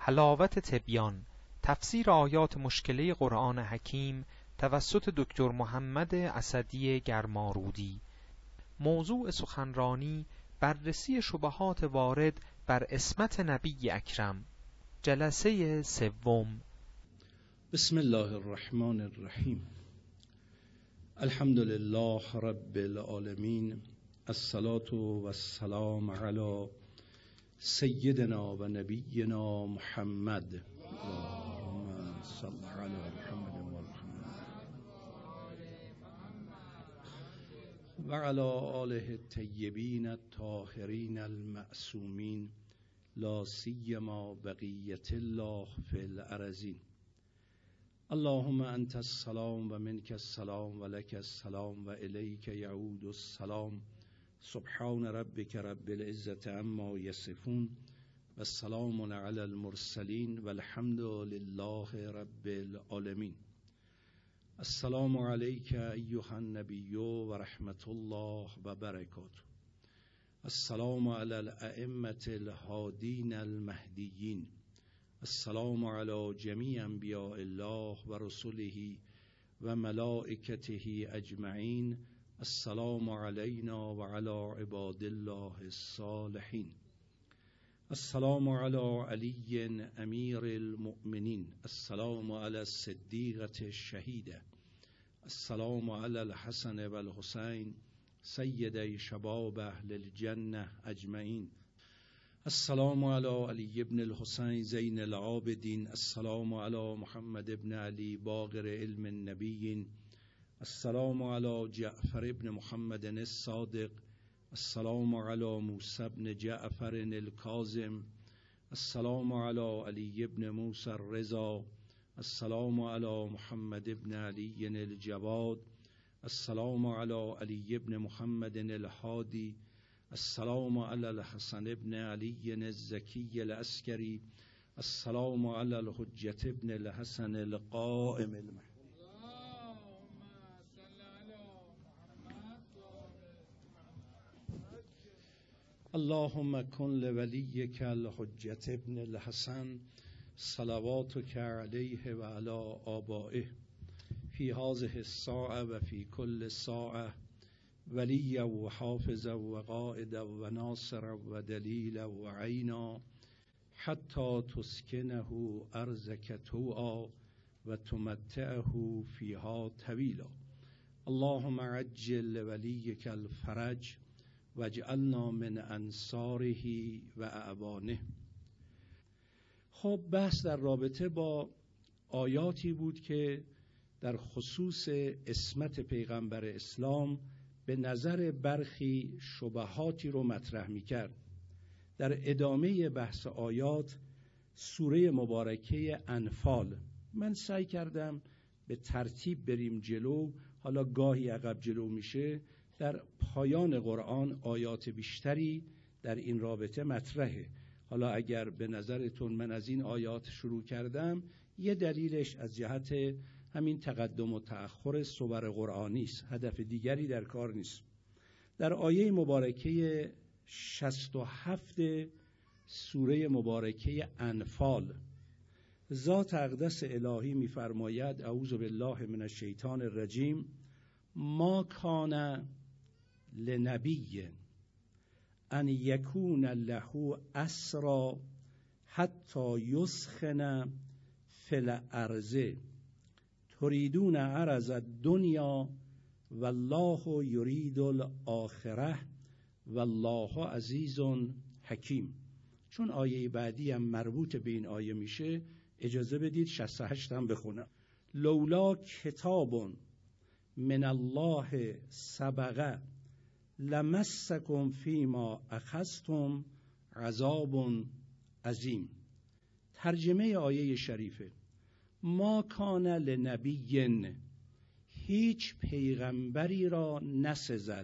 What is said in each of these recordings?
حلاوت تبیان، تفسیر آیات مشکله قرآن حکیم توسط دکتر محمد اسدی گرمارودی. موضوع سخنرانی بررسی شبهات وارد بر عصمت نبی اکرم. جلسه سوم. بسم الله الرحمن الرحیم. الحمد لله رب العالمین، الصلاة و السلام علی سیدنا و نبینا محمد. اللهم صل علی محمد و علی آله الطیبین الطاهرین المعصومین، لا سیما بقیة الله فی الارضین. اللهم انت السلام و منک السلام و لک السلام و الیک یعود السلام. سبحان ربک رب العزة عما یصفون و السلام علی المرسلین و الحمد لله رب العالمین. السلام علیک ایها النبی و رحمت الله و برکاته. السلام علی الائمة الهادین المهدیین. السلام علی جمیع انبیاء الله و رسله و ملائکته اجمعین. السلام علینا و علی عباد الله الصالحین. السلام علی علی امیر المؤمنین. السلام علی الصدیقة الشهیده. السلام علی الحسن و الحسین سیدی شباب اهل الجنه اجمعین. السلام علی علی ابن الحسین زین العابدین. السلام علی محمد ابن علی باقر علم النبیین. السلام علی جعفر ابن محمد الصادق. السلام علی موسی ابن جعفر الکاظم. السلام علی علی ابن موسی الرضا. السلام علی محمد ابن علی الجواد. السلام علی علی ابن محمد الهادی. السلام علی الحسن ابن علی الزکی العسکری. السلام علی الحجة ابن الحسن القائم المهدی. اللهم کن لولیک الحجة ابن الحسن صلواتک علیه و علی آبائه فی هذه الساعة و فی کل ساعة ولیا و حافظا و قائدا و ناصرا و دلیلا و عینا حتی تسکنه ارضک طوعا و تمتعه فیها طویلا. اللهم عجل لولیک الفرج واجعلنا من انصاره و اعوانه. خب بحث در رابطه با آیاتی بود که در خصوص عصمت پیغمبر اسلام به نظر برخی شبهاتی رو مطرح می کرد. در ادامه بحث آیات سوره مبارکه انفال، من سعی کردم به ترتیب بریم جلو، حالا گاهی عقب جلو میشه. در پایان قرآن آیات بیشتری در این رابطه مطرحه. حالا اگر به نظرتون من از این آیات شروع کردم، یه دلیلش از جهت همین تقدم و تأخر صور قرآنی است، هدف دیگری در کار نیست. در آیه مبارکه 67 سوره مبارکه انفال، ذات اقدس الهی می‌فرماید: اعوذ بالله من الشیطان الرجیم، ما کان لنبی ان یکون له اسری حتی یسخن فی الارض تریدون عرض الدنیا والله یرید الاخره والله عزیز حکیم. چون آیه بعدی هم مربوط به این آیه میشه، اجازه بدید 68 هم بخونم. لولا کتاب من الله سبق لمسکم فیما اخذتم عذاب عظیم. ترجمه آیه شریفه: ما کان لنبی، هیچ پیغمبری را نسزد،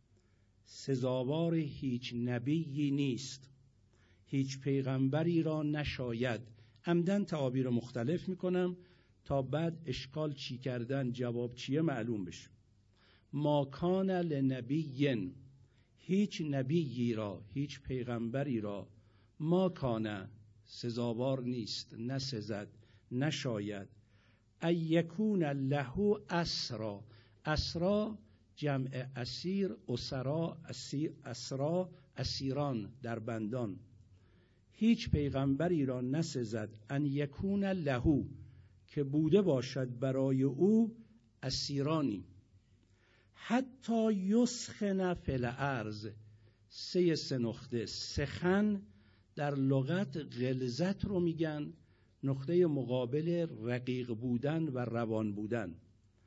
سزاوار هیچ نبیی نیست، هیچ پیغمبری را نشاید. عمدن تعابیر مختلف میکنم تا بعد اشکال چی کردن جواب چیه معلوم بشه. ما کان لنبی، هیچ نبیی را، هیچ پیغمبری را، ما کان سزاوار نیست، نسزد، نشاید. ان یکون له اسرا، اسرا جمع اسیر، اسرا اسرا اسیران، در بندان. هیچ پیغمبری را نسزد ان یکون له، که بوده باشد برای او اسیرانی. حتی یسخن فی الارض، سه نقطه. سخن در لغت غلظت رو میگن، نقطه مقابل رقیق بودن و روان بودن.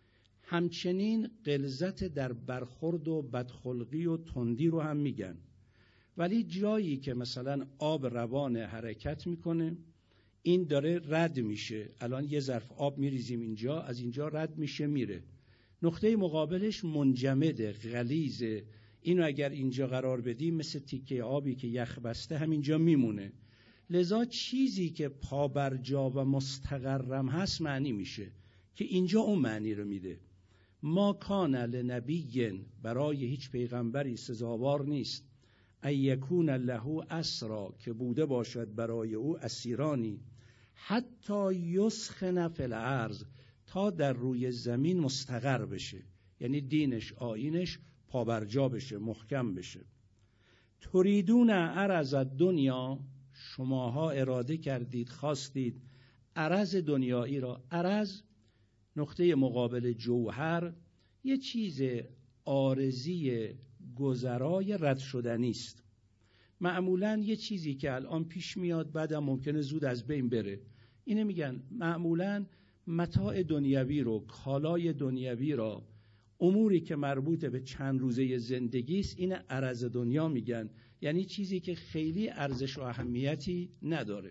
همچنین غلظت در برخورد و بدخلقی و تندی رو هم میگن. ولی جایی که مثلا آب روان حرکت میکنه، این داره رد میشه، الان یه ظرف آب میریزیم اینجا، از اینجا رد میشه میره، نقطه مقابلش منجمده، غلیظه، اینو اگر اینجا قرار بدیم مثل تیکه آبی که یخ بسته همینجا میمونه. لذا چیزی که پابرجا و مستقرم هست معنی میشه که اینجا اون معنی رو میده. ما کان لنبی، برای هیچ پیغمبری سزاوار نیست، ان یکون له اسرا، که بوده باشد برای او اسیرانی. حتی یسخن فی الارض، تا در روی زمین مستقر بشه، یعنی دینش آیینش پابرجا بشه، محکم بشه. تریدون عرض الدنیا، شماها اراده کردید، خواستید عرض دنیایی را. عرض نقطه مقابل جوهر، یه چیز عارضی گذرای رد شدنی است. معمولاً یه چیزی که الان پیش میاد بعدم ممکنه زود از بین بره، اینه میگن معمولاً متاع دنیوی رو، کالای دنیوی را، اموری که مربوط به چند روزه زندگی است، این عرض دنیا میگن، یعنی چیزی که خیلی ارزش و اهمیتی نداره.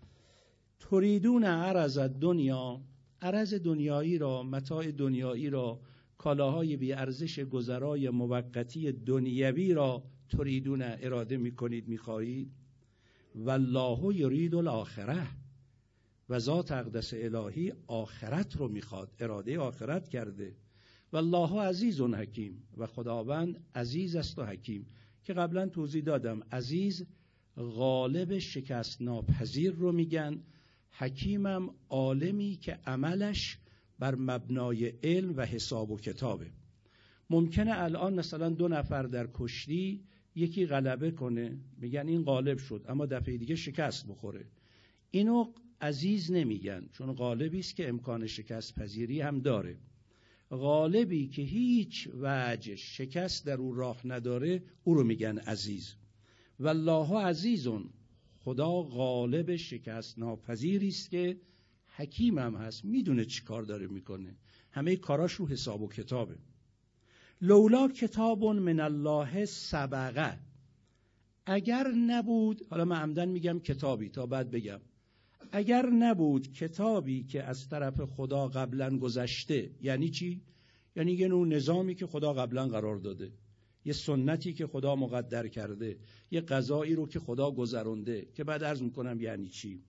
تریدون عرض الدنیا، عرض دنیایی را، متاع دنیایی را، کالاهای بی ارزش گذرای موقتی دنیوی را تریدون اراده میکنید، میخواهید. والله یرید الاخره، و ذات اقدس الهی آخرت رو میخواد، اراده آخرت کرده. والله عزیز حکیم، و خداوند عزیز است و حکیم، که قبلا توضیح دادم عزیز غالب شکست ناپذیر رو میگن، حکیمم عالمی که عملش بر مبنای علم و حساب و کتابه. ممکنه الان مثلا 2 نفر در کشتی یکی غلبه کنه، میگن این غالب شد، اما دفعه دیگه شکست بخوره، اینو عزیز نمیگن، چون غالبی است که امکان شکست پذیری هم داره. غالبی که هیچ وجه شکست در او راه نداره، او رو میگن عزیز. والله عزیزون، خدا غالب شکست ناپذیری است که حکیم هم هست، میدونه چی کار داره میکنه، همه کاراش رو حساب و کتابه. لولا کتاب من الله سبقه، اگر نبود، حالا من عمدن میگم کتابی تا بعد بگم، اگر نبود کتابی که از طرف خدا قبلا گذشته. یعنی چی؟ یعنی یه نوع نظامی که خدا قبلا قرار داده، یه سنتی که خدا مقدر کرده، یه قضایی رو که خدا گذرونده، که بعد عرض میکنم یعنی چی.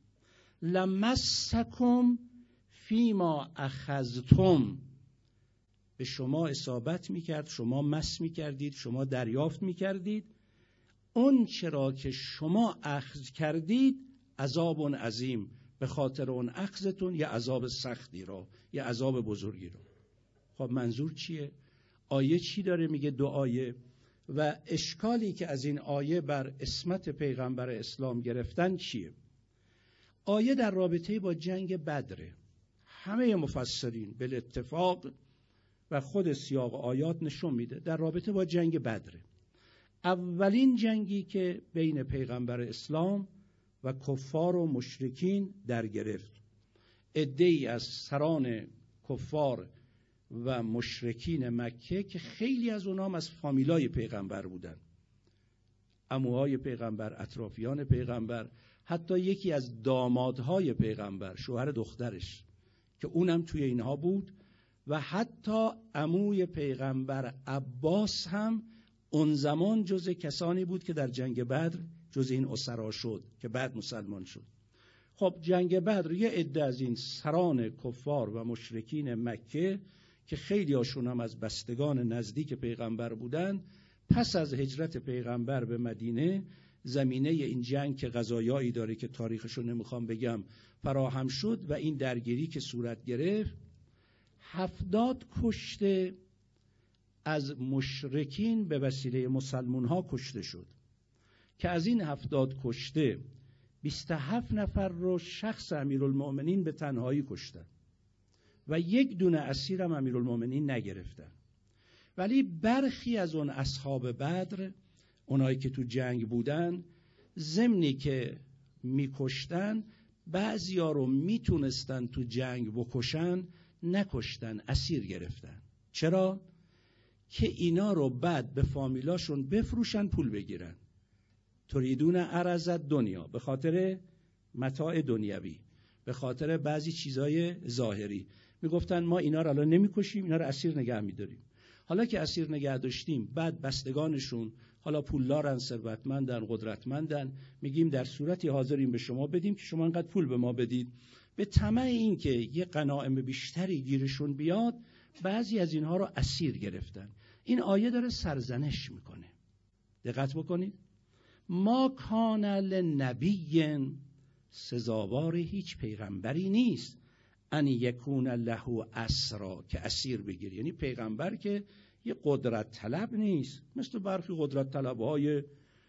لمسکم فیما اخذتم، به شما اصابت میکرد، شما مس میکردید، شما دریافت میکردید، اون چرا که شما اخذ کردید، عذاب عظیم، به خاطر اون اخذتون یه عذاب سختی را، یه عذاب بزرگی را. خب منظور چیه؟ آیه چی داره میگه؟ 2 آیه، و اشکالی که از این آیه بر عصمت پیغمبر اسلام گرفتن چیه؟ آیه در رابطه با جنگ بدره. همه مفسرین به اتفاق و خود سیاق آیات نشون میده در رابطه با جنگ بدره. اولین جنگی که بین پیغمبر اسلام و کفار و مشرکین در گرفت. عده‌ای از سران کفار و مشرکین مکه که خیلی از اونام از فامیلای پیغمبر بودن، عموهای پیغمبر، اطرافیان پیغمبر، حتی یکی از دامادهای پیغمبر، شوهر دخترش که اونم توی اینها بود، و حتی عموی پیغمبر عباس هم اون زمان جزء کسانی بود که در جنگ بدر جزء این اسرا شد که بعد مسلمان شد. خب جنگ بدر یه عده از این سران کفار و مشرکین مکه که خیلی هاشون هم از بستگان نزدیک پیغمبر بودن، پس از هجرت پیغمبر به مدینه زمینه این جنگ که قضایایی داره که تاریخشو نمیخوام بگم فراهم شد و این درگیری که صورت گرفت 70 کشته از مشرکین به وسیله مسلمون ها کشته شد که از این 70 کشته 27 نفر رو شخص امیرالمؤمنین به تنهایی کشتن و یک دونه اسیر هم امیرالمؤمنین نگرفتن. ولی برخی از اون اصحاب بدر، اونایی که تو جنگ بودن، ضمنی که میکشتن بعضیا رو میتونستن تو جنگ بکشن، نکشتن، اسیر گرفتن. چرا؟ که اینا رو بعد به فامیلاشون بفروشن پول بگیرن. تریدون عرض دنیا، به خاطر متاع دنیوی، به خاطر بعضی چیزای ظاهری میگفتن ما اینا رو الان نمیکشیم، اینا رو اسیر نگه میداریم. حالا که اسیر نگه داشتیم، بعد بستگانشون حالا پولدارن، ثروتمندن، قدرتمندن، میگیم در صورتی حاضریم به شما بدیم که شما انقدر پول به ما بدید. به طمع این که یه غنایم بیشتری گیرشون بیاد، بعضی از اینها رو اسیر گرفتن. این آیه داره سرزنش میکنه. دقت بکنید. ما کان لنبی، سزاوار هیچ پیغمبری نیست ان یکون له اسرا، که اسیر بگیری. یعنی پیغمبر که یه قدرت طلب نیست، مثل برخی قدرت طلبهای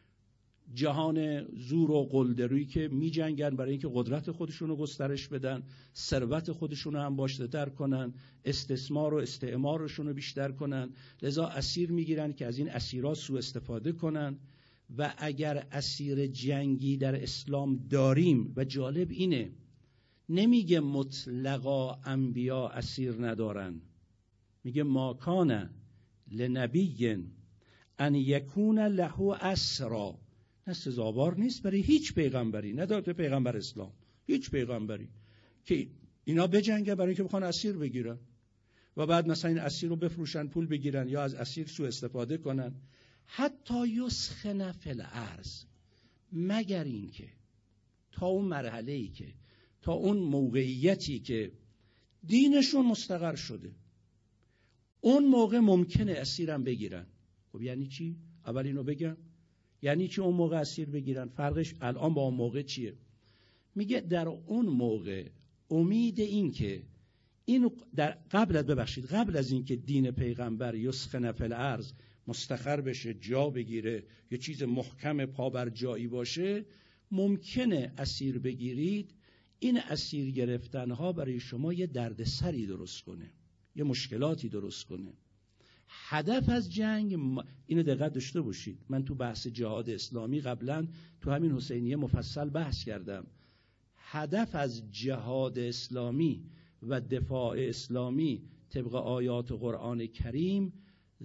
جهان زور و قلدری که می جنگن برای اینکه قدرت خودشون رو گسترش بدن، ثروت خودشون رو انباشته تر کنن، استثمار و استعمارشون رو بیشتر کنن، لذا اسیر میگیرن که از این اسیرها سوء استفاده کنن. و اگر اسیر جنگی در اسلام داریم، و جالب اینه نمیگه مطلقا انبیا اسیر ندارن، میگه ما کان لنبی ان یکون له اسرا، نه سزاوار نیست برای هیچ پیغمبری، نه در پیغمبر اسلام، هیچ پیغمبری که اینا بجنگه برای اینکه بخوان اسیر بگیرن و بعد مثلا این اسیر رو بفروشن پول بگیرن یا از اسیر سوء استفاده کنن. حتی یسخن فی الارض، مگر این که تا اون مرحله‌ای که تا اون موقعیتی که دینشون مستقر شده، اون موقع ممکنه اسیرم بگیرن. خب یعنی چی؟ اول اینو بگم. یعنی چی اون موقع اسیر بگیرن؟ فرقش الان با اون موقع چیه؟ میگه در اون موقع امید این که اینو در قبل از این که دین پیغمبر یسخن فی الارض مستقر بشه، جا بگیره، یه چیز محکم پابر جایی باشه، ممکنه اسیر بگیرید. این اسیر گرفتنها برای شما یه دردسری درست کنه، یه مشکلاتی درست کنه. هدف از جنگ اینو دقت داشته باشید. من تو بحث جهاد اسلامی قبلا تو همین حسینیه مفصل بحث کردم. هدف از جهاد اسلامی و دفاع اسلامی طبق آیات قرآن کریم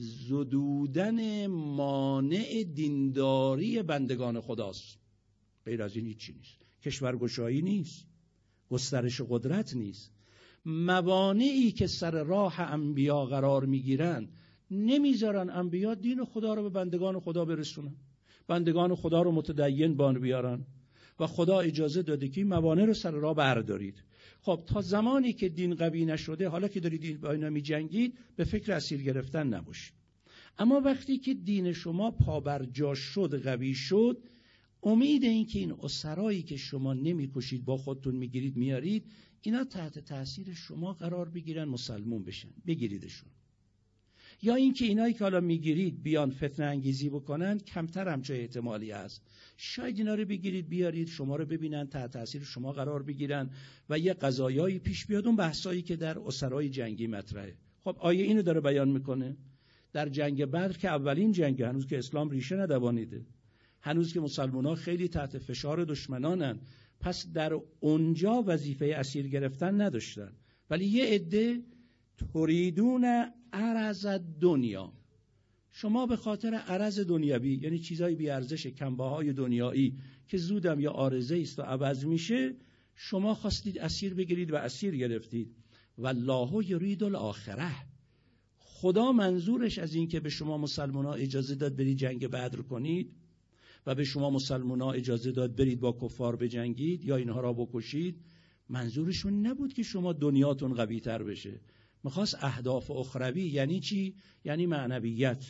زدودن مانع دینداری بندگان خداست. غیر از این هیچی نیست. کشورگشایی نیست، گسترش قدرت نیست. موانعی که سر راه انبیا قرار میگیرن نمیذارن انبیا دین خدا رو به بندگان خدا برسونن، بندگان خدا رو متدین بان بیارن و خدا اجازه داده که این موانع رو سر راه بردارید. خب تا زمانی که دین قوی نشده، حالا که دارید با اینا میجنگید، به فکر اسیر گرفتن نباشید. اما وقتی که دین شما پابرجا شد، قوی شد، امید این که این اسرایی که شما نمیکشید با خودتون میگیرید میارید، اینا تحت تاثیر شما قرار بگیرن، مسلمون بشن، بگیریدشون. یا اینکه اینایی که حالا میگیرید بیان فتنه انگیزی بکنن، کمتر همچه احتمالی هست. شاید اینا رو بگیرید بیارید، شما رو ببینن، تحت تاثیر شما قرار بگیرن و یه قضایایی پیش بیاد، اون بحثایی که در اسرای جنگی مطرحه. خب آیه اینو داره بیان میکنه. در جنگ بدر که اولین جنگ، هنوز که اسلام ریشه ندوانیده، هنوز که مسلمان‌ها خیلی تحت فشار دشمنانن، پس در اونجا وظیفه اسیر گرفتن نداشتن. ولی یه عده تریدون عرض دنیا، شما به خاطر عرض دنیوی، یعنی چیزای بی ارزش، کمباهای دنیایی که زودم یا عارضه است و عوض میشه، شما خواستید اسیر بگیرید و اسیر گرفتید. والله یرید الاخره، خدا منظورش از این که به شما مسلمان‌ها اجازه داد برید جنگ بدر کنید و به شما مسلمان‌ها اجازه داد برید با کفار بجنگید یا اینها را بکشید، منظورشون نبود که شما دنیاتون قوی تر بشه. میخواست اهداف اخروی. یعنی چی؟ یعنی معنویت،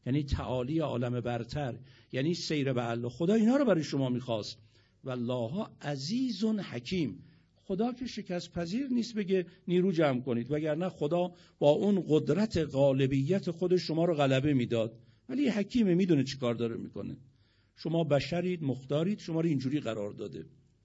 یعنی تعالی عالم برتر، یعنی سیر به الله. خدا اینا رو برای شما میخواست. والله عزیز حکیم. خدا که شکست پذیر نیست بگه نیرو جمع کنید، وگرنه خدا با اون قدرت غالبیت خودش شما رو غلبه میداد. ولی حکیمه، میدونه چی کار داره میکنه. شما بشرید، مختارید، شما رو اینجوری قرار داده.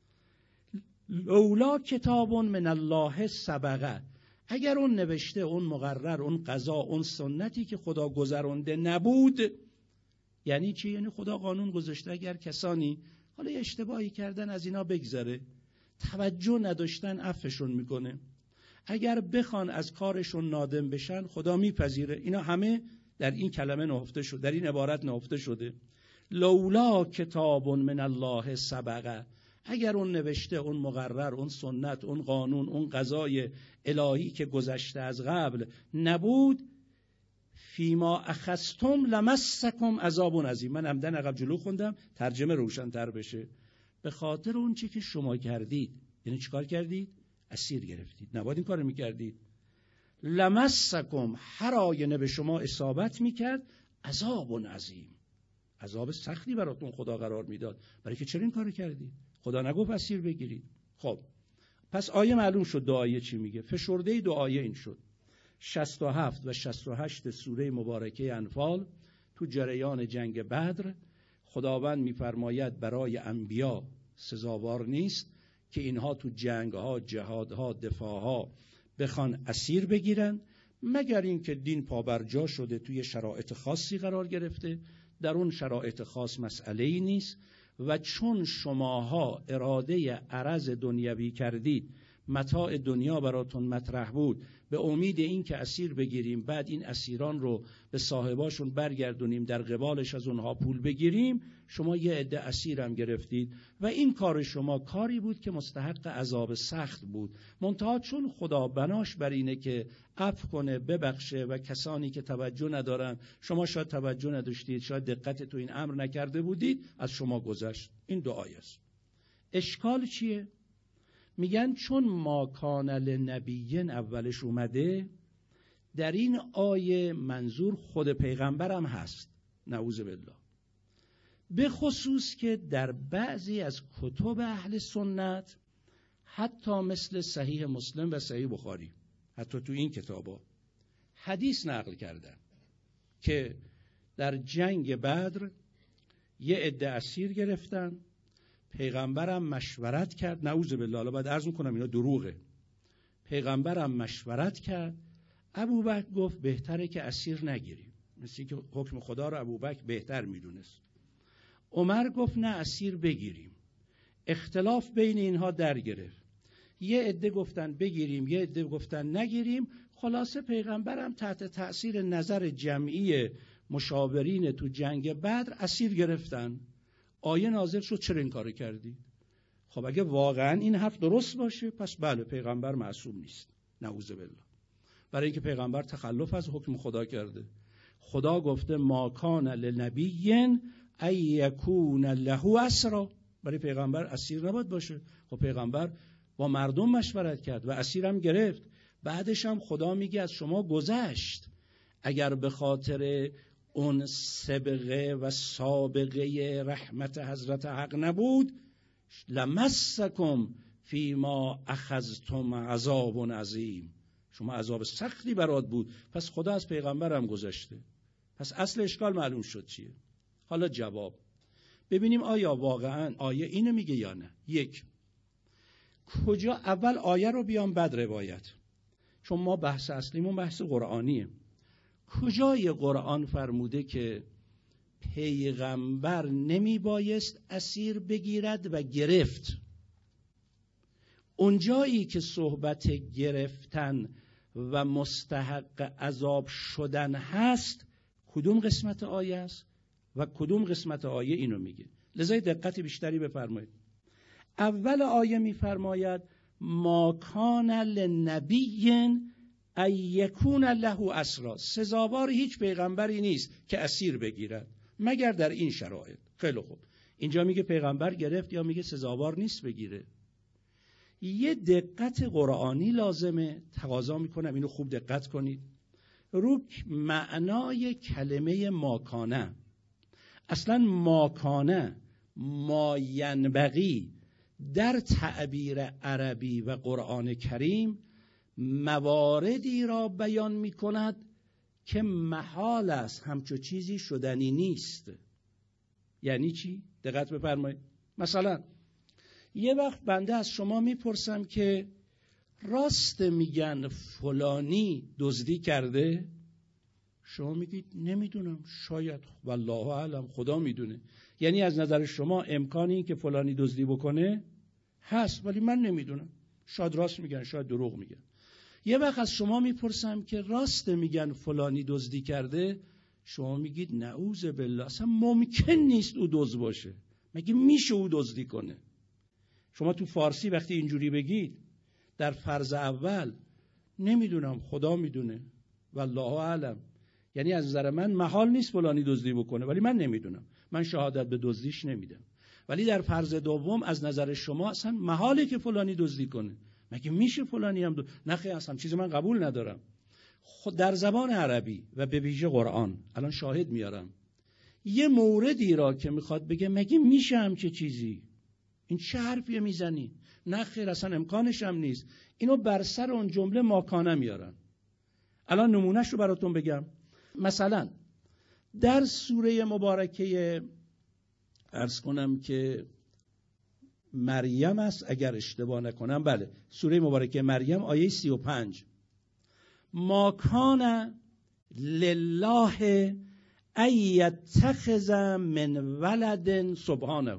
لولا کتاب من الله سبقه، اگر اون نوشته، اون مقرر، اون قضا، اون سنتی که خدا گذرونده نبود. یعنی چی؟ یعنی خدا قانون گذاشته اگر کسانی حالا اشتباهی کردن از اینا بگذره، توجه نداشتن، عفوشون میکنه. اگر بخوان از کارشون نادم بشن، خدا میپذیره. اینا همه در این کلمه نهفته شده، در این عبارت نهفته شده. لولا کتاب من الله سبقه، اگر اون نوشته، اون مقرر، اون سنت، اون قانون، اون قضای الهی که گذشته از قبل نبود، فیما اخذتم لمسکم عذاب عظیم. من عمدن عقب جلو خوندم ترجمه روشن‌تر بشه. به خاطر اون چی که شما کردید. یعنی چیکار کردید؟ اسیر گرفتید، نباید این کارو میکردید. لمسکم، هر آینه به شما اصابت میکرد، عذاب عظیم، عذاب سختی براتون خدا قرار میداد. برای که چرا این کارو کردید؟ خدا نگفت اسیر بگیرید. خب پس آیه معلوم شد دو آیه چی میگه. فشرده دو آیه این شد. 67 و 68 سوره مبارکه انفال تو جریان جنگ بدر خداوند میفرماید برای انبیا سزاوار نیست که اینها تو جنگها، جهادها، دفاعها بخوان اسیر بگیرن، مگر اینکه دین پابرجا شده، توی شرایط خاصی قرار گرفته. در اون شرایط خاص مسئله‌ای نیست. و چون شماها اراده عرض دنیوی کردید، متاع دنیا براتون مطرح بود، به امید این که اسیر بگیریم، بعد این اسیران رو به صاحباشون برگردونیم، در قبالش از اونها پول بگیریم، شما یه عده اسیرم گرفتید و این کار شما کاری بود که مستحق عذاب سخت بود. منتها چون خدا بناش بر اینه که عفو کنه، ببخشه و کسانی که توجه ندارن، شما شاید توجه نداشتید، شاید دقت تو این امر نکرده بودید، از شما گذشت. این دو آیه است. اشکال چیه؟ میگن چون ما کان لنبیین اولش اومده، در این آیه منظور خود پیغمبرم هست، نعوذ بالله. به خصوص که در بعضی از کتب اهل سنت، حتی مثل صحیح مسلم و صحیح بخاری، حتی تو این کتابا حدیث نقل کردن که در جنگ بدر یه عده اسیر گرفتن، پیغمبرم مشورت کرد، نعوذ بالله، حالا باید عرض کنم اینا دروغه، پیغمبرم مشورت کرد، ابوبکر گفت بهتره که اسیر نگیریم، مثل که حکم خدا رو ابوبکر بهتر میدونست. عمر گفت نه اسیر بگیریم. اختلاف بین اینها در گرفت، یه عده گفتن بگیریم، یه عده گفتن نگیریم. خلاصه پیغمبرم تحت تأثیر نظر جمعی مشاورین تو جنگ بدر اسیر گرفتن. آیه نازل شد چرا این کارو کردی؟ خب اگه واقعا این حرف درست باشه، پس بله پیغمبر معصوم نیست، نعوذ بالله. برای اینکه پیغمبر تخلف از حکم خدا کرده. خدا گفته ما کان لنبی ان یکون له اسرا، برای پیغمبر اسیر نباید باشه. خب پیغمبر با مردم مشورت کرد و اسیرم گرفت. بعدش هم خدا میگه از شما گذشت. اگر به خاطر اون سابقه و سابقه رحمت حضرت حق نبود، لمسکم فیما اخذتم عذاب عظیم، شما عذاب سختی برات بود. پس خدا از پیغمبرم گذشته. پس اصل اشکال معلوم شد چیه. حالا جواب ببینیم آیا واقعا آیه اینو میگه یا نه. یک، کجا اول آیه رو بیام بعد روایت، چون ما بحث اصلیمون بحث قرآنیه. کجای قرآن فرموده که پیغمبر نمی بایست اسیر بگیرد و گرفت؟ اونجایی که صحبت گرفتن و مستحق عذاب شدن هست، کدوم قسمت آیه است و کدوم قسمت آیه اینو میگه؟ لذا دقت بیشتری بفرمایید. اول آیه میفرماید ما کان لنبی ان یکون له اسرا، سزاوار هیچ پیغمبری نیست که اسیر بگیرد مگر در این شرایط. خیلی خوب، اینجا میگه پیغمبر گرفت یا میگه سزاوار نیست بگیره؟ یه دقت قرآنی لازمه، تقاضا میکنم اینو خوب دقت کنید. رو معنای کلمه ماکانه. اصلا ماکانه ما ینبغی در تعبیر عربی و قرآن کریم مواردی را بیان می کند که محال است همچو چیزی شدنی نیست. یعنی چی؟ دقت بفرمایید. مثلا یه وقت بنده از شما میپرسم که راست میگن فلانی دزدی کرده؟ شما میگید نمیدونم، شاید، والله اعلم، خدا میدونه. یعنی از نظر شما امکانی این که فلانی دزدی بکنه هست، ولی من نمیدونم، شاید راست میگن شاید دروغ میگن. یه وقت از شما میپرسم که راست میگن فلانی دزدی کرده؟ شما میگید نعوذ بالله، اصلا ممکن نیست او دزد باشه، مگه میشه او دزدی کنه؟ شما تو فارسی وقتی اینجوری بگید در فرض اول نمیدونم خدا میدونه والله اعلم، یعنی از نظر من محال نیست فلانی دزدی بکنه ولی من نمیدونم، من شهادت به دزدیش نمیدم. ولی در فرض دوم از نظر شما اصلا محاله که فلانی دزدی کنه، مگه میشه فلانی هم نه خیر، اصلا چیزی من قبول ندارم. خود در زبان عربی و به ویژه قرآن الان شاهد میارم، یه موردی را که میخواد بگه مگه میشه همچه چیزی، این چه حرفیه میزنی؟ نه خیر، اصلا امکانش هم نیست. اینو بر سر اون جمله ماکانه میارن. الان نمونهش رو براتون بگم. مثلا در سوره مبارکه عرض کنم که مریم است اگر اشتباه نکنم، بله، سوره مبارکه مریم آیه 35، ما کان لله ان یتخذ من ولد سبحانه،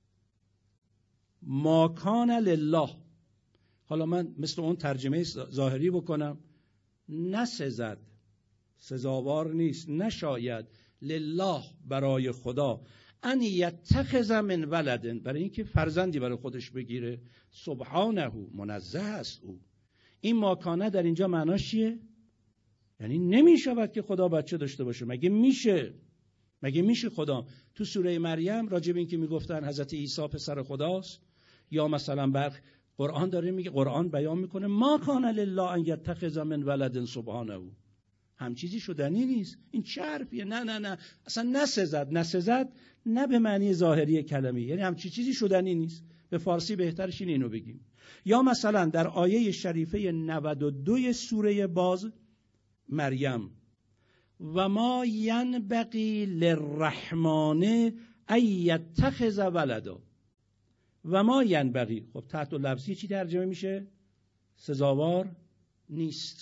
ما کان لله. حالا من مثل اون ترجمه ظاهری بکنم، نسزد، سزاوار نیست، نشاید، لله برای خدا، ان یتخذ من ولد، برای اینکه فرزندی برای خودش بگیره، سبحانه، منزه است او. این ماکانه در اینجا معناش چیه؟ یعنی نمیشود که خدا بچه داشته باشه، مگه میشه؟ مگه میشه خدا؟ تو سوره مریم راجب این که میگفتن حضرت عیسی پسر خداست، یا مثلا قرآن داره میگه، قرآن بیان میکنه ما کان لله ان یتخذ من ولد سبحانه، هم چیزی شدنی نیست. این چه حرفیه؟ نه اصلا نسزد نه به معنی ظاهری کلمه، یعنی هم چیزی شدنی نیست. به فارسی بهترش اینو بگیم. یا مثلا در آیه شریفه 92 سوره باز مریم، و ما ینبغی للرحمن ان یتخذ ولدا، و ما ینبغی، خب تحت لفظی چی ترجمه میشه؟ سزاوار نیست.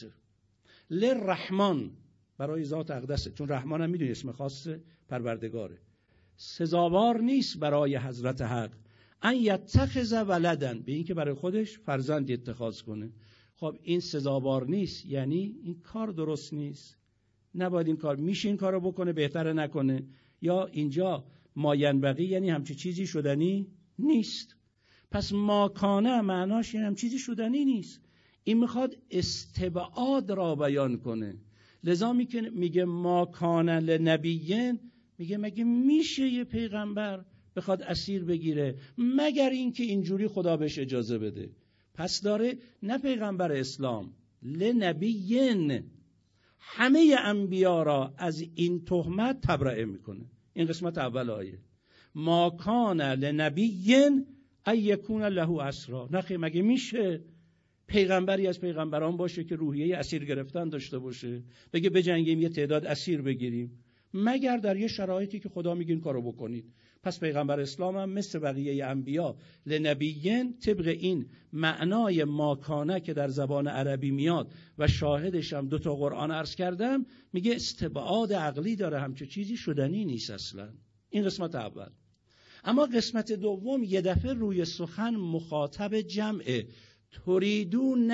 للرحمن برای ذات اقدسه، چون رحمان هم میدونی اسم خاص پروردگاره. سزاوار نیست برای حضرت حق ان یتخذ ولدن، به این که برای خودش فرزندی اتخاذ کنه. خب این سزاوار نیست، یعنی این کار درست نیست، نباید این کار، میشه این کارو بکنه، بهتره نکنه. یا اینجا ما ینبغی یعنی همچی چیزی شدنی نیست. پس ما کانه معناش یعنی هم چیزی شدنی نیست. این میخواد استبعاد را بیان کنه. لذا میگه ما کان لنبیین، میگه مگه میشه یه پیغمبر بخواد اسیر بگیره مگر اینکه اینجوری خدا بهش اجازه بده. پس داره نه پیغمبر اسلام، لنبیین، همه انبیا را از این تهمت تبرئه میکنه. این قسمت اول آیه، ما کان لنبیین ان یکون له اسرا. نخیر، مگه میشه پیغمبری از پیغمبران باشه که روحیه اسیر گرفتن داشته باشه، بگه بجنگیم یه تعداد اسیر بگیریم، مگر در یه شرایطی که خدا میگه این کارو بکنید. پس پیغمبر اسلام هم مثل بقیه انبیا لنبیین طبق این معنای ماکانه که در زبان عربی میاد و شاهدش هم 2 قرآن عرض کردم، میگه استبعاد عقلی داره، همچه چیزی شدنی نیست اصلا. این قسمت اول. اما قسمت دوم یه دفعه روی سخن مخاطب جمعه، تریدون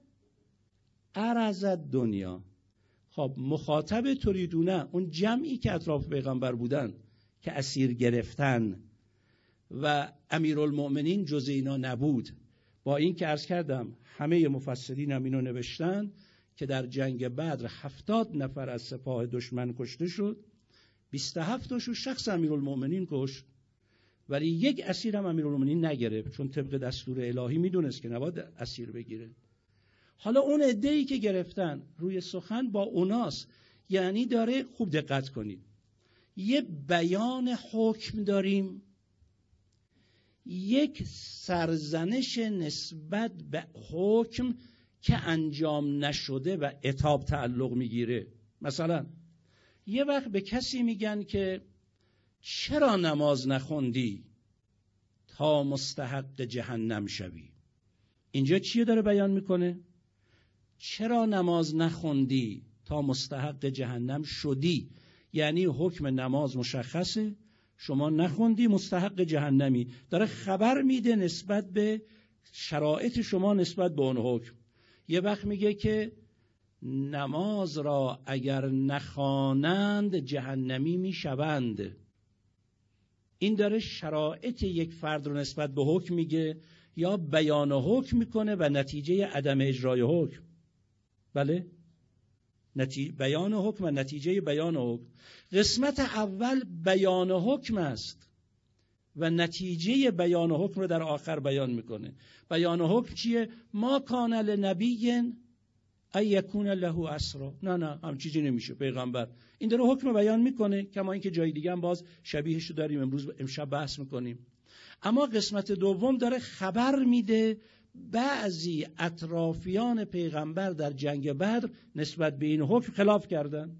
عرض دنیا. خب مخاطب تریدونه اون جمعی که اطراف پیغمبر بودن که اسیر گرفتن و امیرالمؤمنین جز اینا نبود. با این که عرض کردم همه مفسرین هم اینو نوشتن که در جنگ بدر 70 نفر از سپاه دشمن کشته شد، 27 تاشو شخص امیرالمؤمنین کشت، ولی یک اسیر هم امیرالمؤمنین نگرفت، چون طبق دستور الهی میدونست که نباید اسیر بگیره. حالا اون عده‌ای که گرفتن روی سخن با اوناست، یعنی داره، خوب دقت کنید، یه بیان حکم داریم، یک سرزنش نسبت به حکم که انجام نشده و عتاب تعلق میگیره. مثلا یه وقت به کسی میگن که چرا نماز نخوندی تا مستحق جهنم شوی. اینجا چیه داره بیان میکنه؟ چرا نماز نخوندی تا مستحق جهنم شدی، یعنی حکم نماز مشخصه، شما نخوندی مستحق جهنمی. داره خبر میده نسبت به شرایط شما نسبت به اون حکم. یه وقت میگه که نماز را اگر نخوانند جهنمی میشوند. این داره شرایط یک فرد رو نسبت به حکم میگه، یا بیان حکم میکنه و نتیجه عدم اجرای حکم. بله؟ بیان حکم و نتیجه بیان حکم. قسمت اول بیان حکم است و نتیجه بیان حکم رو در آخر بیان میکنه. بیان حکم چیه؟ ما کان لنبی ان یکون له اسرا. نه هم چیزی نمیشه پیغمبر. این داره حکم بیان میکنه، کما اینکه جای دیگه هم باز شبیهش رو داریم، امشب بحث میکنیم. اما قسمت دوم داره خبر میده بعضی اطرافیان پیغمبر در جنگ بدر نسبت به این حکم خلاف کردن.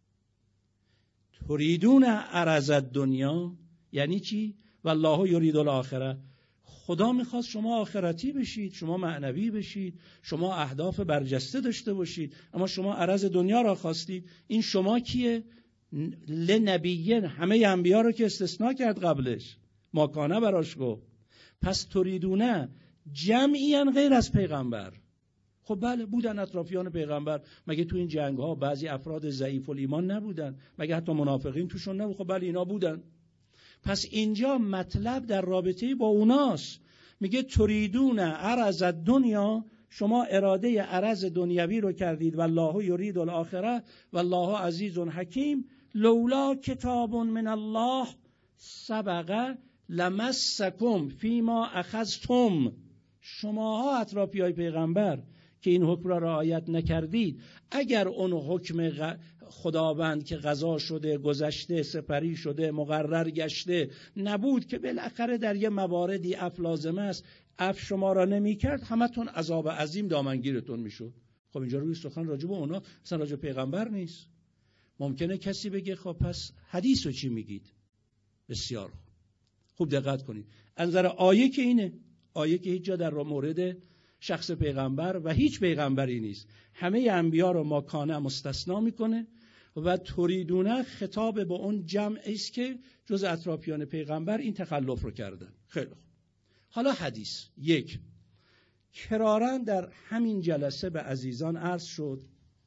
تریدون عرض الدنیا یعنی چی؟ والله یرید الاخره. خدا میخواست شما آخرتی بشید، شما معنوی بشید، شما اهداف برجسته داشته باشید، اما شما عرض دنیا را خواستید. این شما کیه؟ لنبیین، همه انبیا رو که استثناء کرد قبلش، ماکانه براش گفت. پس تریدونه جمعی غیر از پیغمبر. خب بله بودن اطرافیان پیغمبر، مگه تو این جنگ ها بعضی افراد ضعیف الایمان نبودن؟ مگه حتی منافقین توشون نبود؟ خب بله اینا بودن. پس اینجا مطلب در رابطه با اوناست. میگه تریدون عرض الدنیا، شما اراده عرض دنیوی رو کردید، والله یرید الاخره والله عزیز حکیم، لولا کتاب من الله سبق لمسکم فیما اخذتم. شماها اطرافیای پیغمبر که این حکم را رعایت نکردید، اگر اون حکم خداوند که قضا شده، گذشته، سپری شده، مقرر گشته نبود، که بالاخره در یه مواردی اف لازمه است، اف شما را نمی کرد، همتون عذاب عظیم دامنگیرتون می شد. خب اینجا روی سخن راجع به اونا، اصلا راجع به پیغمبر نیست. ممکنه کسی بگه خب پس حدیث رو چی میگید؟ بسیار خوب دقت کنید. از نظر آیه که اینه، آیه که هیچ جا در مورد شخص پیغمبر و هیچ پیغمبری نیست، همه انبیا رو ماکانه مستثنا میکنه و تریدونه خطاب به اون جمع است که جز اطرافیان پیغمبر این تخلف رو کردن. خیلی خوب. حالا حدیث. یک، کراراً در همین جلسه به عزیزان عرض شد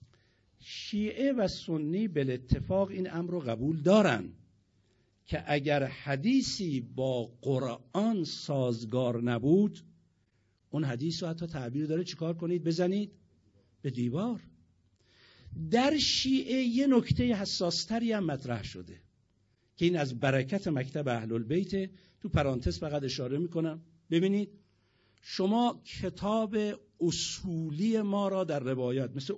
شیعه و سنی بالاتفاق این امر رو قبول دارن که اگر حدیثی با قرآن سازگار نبود، اون حدیث رو حتی تعبیر داره چیکار کنید؟ بزنید به دیوار. در شیعه یه نکته حساستری هم مطرح شده که این از برکت مکتب اهل البیت. تو پرانتز فقط اشاره میکنم. ببینید شما کتاب اصولی ما را در روایت مثل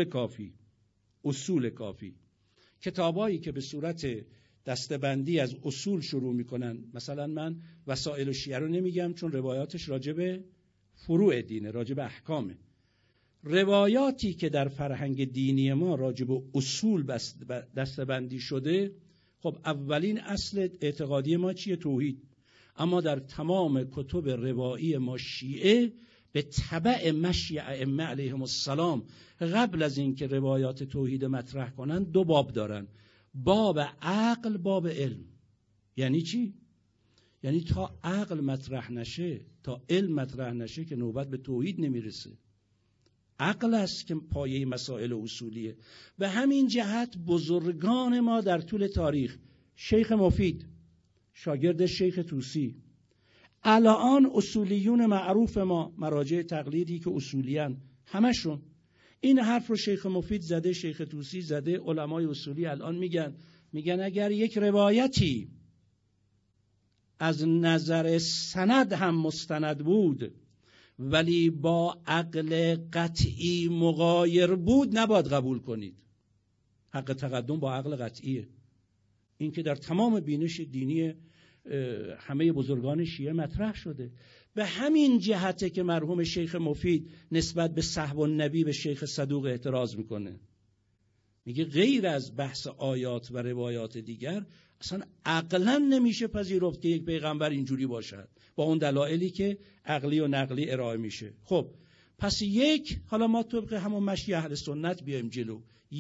اصول کافی، کتابایی که به صورت دستبندی از اصول شروع میکنن، مثلا من وسائل شیعه رو نمیگم چون روایاتش راجع به فروع دینه، راجع به احکامه. روایاتی که در فرهنگ دینی ما راجع به اصول دستبندی شده، خب اولین اصل اعتقادی ما چیه؟ توحید. اما در تمام کتب روایی ما شیعه به تبع مشی ائمه علیهم السلام قبل از اینکه روایات توحید مطرح کنن دو باب دارن، باب عقل، باب علم. یعنی چی؟ یعنی تا عقل مطرح نشه، تا علم مطرح نشه که نوبت به توحید نمیرسه. عقل است که پایه مسائل اصولیه. به همین جهت بزرگان ما در طول تاریخ، شیخ مفید شاگرد شیخ طوسی، الان اصولیون معروف ما، مراجع تقلیدی که اصولیان، همشون این حرف رو شیخ مفید زده، شیخ طوسی زده، علمای اصولی الان میگن اگر یک روایتی از نظر سند هم مستند بود ولی با عقل قطعی مغایر بود نباید قبول کنید. حق تقدم با عقل قطعیه. این که در تمام بینش دینی همه بزرگان شیعه مطرح شده. به همین جهته که مرحوم شیخ مفید نسبت به صحب النبی به شیخ صدوق اعتراض میکنه. میگه غیر از بحث آیات و روایات دیگر اصلا عقلا نمیشه پذیرفت که یک پیغمبر اینجوری باشد با اون دلایلی که عقلی و نقلی ارائه میشه. خب پس حالا ما طبق همون مشی اهل سنت بیایم جلو.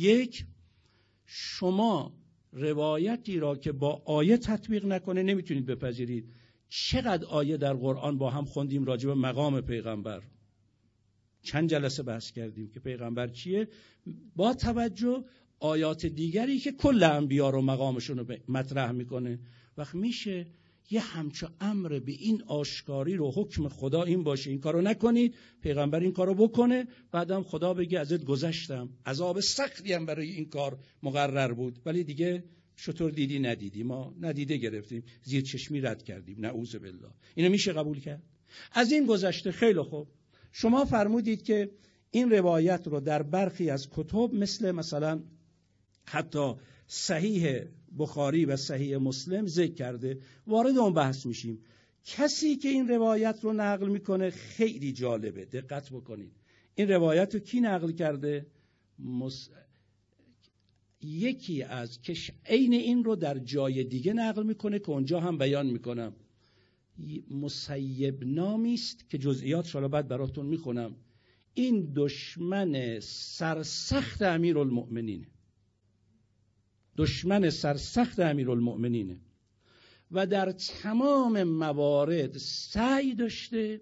شما روایتی را که با آیه تطبیق نکنه نمیتونید بپذیرید. چقدر آیه در قرآن با هم خوندیم راجع به مقام پیغمبر، چند جلسه بحث کردیم که پیغمبر چیه، با توجه آیات دیگری که کل انبیا رو مقامشون رو مطرح میکنه. وقت میشه یه همچو امر به این آشکاری رو حکم خدا این باشه این کارو نکنید، پیغمبر این کارو بکنه، بعدم خدا بگه ازت گذشتم، عذاب سختی هم برای این کار مقرر بود ولی دیگه شطور دیدی ندیدی، ما ندیده گرفتیم، زیر چشمی رد کردیم، نعوذ بالله. اینو میشه قبول کرد؟ از این گذشته خیلی خوب، شما فرمودید که این روایت رو در برخی از کتب مثلا حتی صحیح بخاری و صحیح مسلم ذکر کرده، وارد اون بحث میشیم. کسی که این روایت رو نقل میکنه خیلی جالبه، دقت بکنید. این روایت رو کی نقل کرده؟ یکی از که عین این رو در جای دیگه نقل میکنه که اونجا هم بیان میکنم. مسیب نامی است که جزئیاتش رو بعد براتون میخونم. این دشمن سرسخت امیرالمؤمنینه، دشمن سرسخت امیرالمؤمنینه و در تمام موارد سعی داشته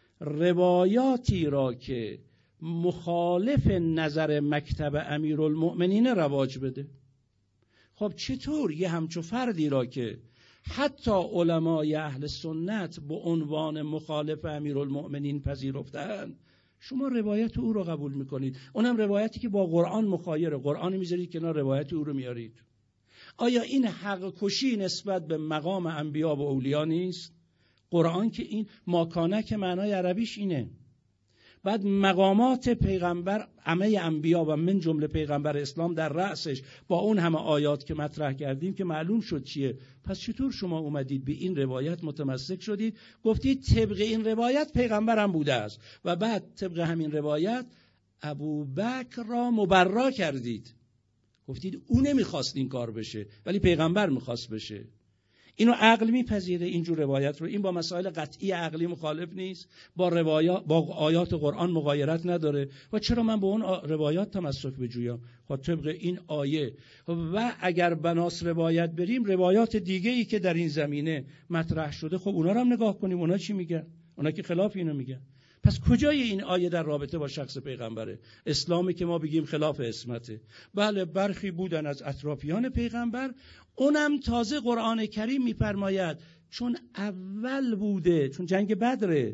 روایاتی را که مخالف نظر مکتب امیرالمؤمنین رواج بده. خب چطور یه همچو فردی را که حتی علمای اهل سنت به عنوان مخالف امیرالمؤمنین پذیرفتند، شما روایت او رو قبول میکنید؟ اونم روایتی که با قرآن مخایره، قرآن میذارید کنار، روایت او رو میارید. آیا این حق کشی نسبت به مقام انبیا و اولیا نیست؟ قرآن که این ماکانه که معنای عربیش اینه. بعد مقامات پیغمبر، همه انبیا و من جمله پیغمبر اسلام در رأسش، با اون همه آیات که مطرح کردیم که معلوم شد چیه. پس چطور شما اومدید به این روایت متمسک شدید، گفتید طبق این روایت پیغمبر هم بوده است و بعد طبق همین روایت ابوبکر را مبرا کردید، گفتید او نمیخواست این کار بشه ولی پیغمبر میخواست بشه. اینو عقل میپذیره اینجور روایت رو؟ این با مسائل قطعی عقلی مخالف نیست؟ با آیات قرآن مغایرت نداره؟ و چرا من به اون روایات تمسک بجویم؟ خب طبق این آیه. و اگر بناس روایت بریم، روایات دیگه ای که در این زمینه مطرح شده، خب اونا رو هم نگاه کنیم، اونا چی میگن؟ اونا که خلاف اینو میگن. پس کجای این آیه در رابطه با شخص پیغمبره؟ اسلامی که ما بگیم خلاف عصمته. بله برخی بودن از اطرافیان پیغمبر، اونم تازه قرآن کریم میفرماید چون اول بوده، چون جنگ بدره،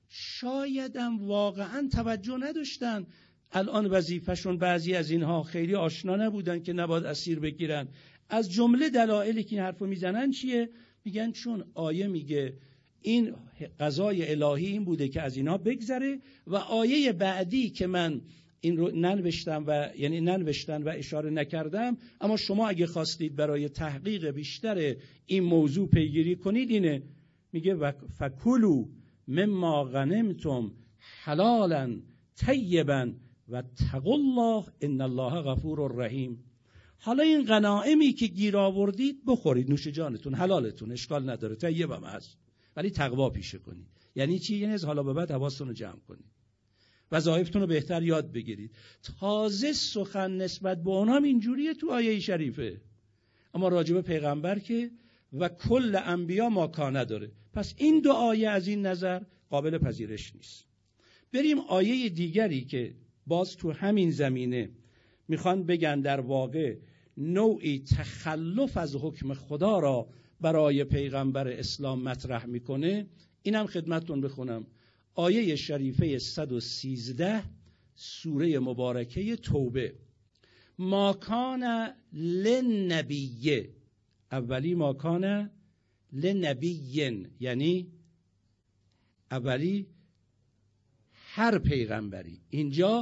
شایدم واقعا توجه نداشتن، الان وظیفه‌شون بعضی از اینها خیلی آشنا نبودن که نباید اسیر بگیرن. از جمله دلایلی که این حرفو میزنن چیه؟ میگن چون آیه میگه این قضای الهی این بوده که از اینا بگذره، و آیه بعدی که من این رو ننوشتن و اشاره نکردم، اما شما اگه خواستید برای تحقیق بیشتر این موضوع پیگیری کنید، اینه میگه فکلوا مما غنمتم حلالا طیبا واتقوا الله ان الله غفور رحیم. حالا این غنایمی که گیر آوردید بخورید، نوش جانتون، حلالتون، اشکال نداره، طیبم هست، ولی تقوا پیشه کنید. یعنی چی؟ یعنی از حالا به بعد حواستون رو جمع کنید، وظایفتون رو بهتر یاد بگیرید. تازه سخن نسبت به اونام اینجوریه تو آیه شریفه، اما راجب پیغمبر که و کل انبیا ماکانه داره. پس این دو آیه از این نظر قابل پذیرش نیست. بریم آیه دیگری که باز تو همین زمینه میخوان بگن در واقع نوعی تخلف از حکم خدا را برای پیغمبر اسلام مطرح میکنه. اینم خدمتتون بخونم. آیه شریفه 113 سوره مبارکه توبه. ما کان لنبی، اولی ما کان لنبی یعنی اولی هر پیغمبری. اینجا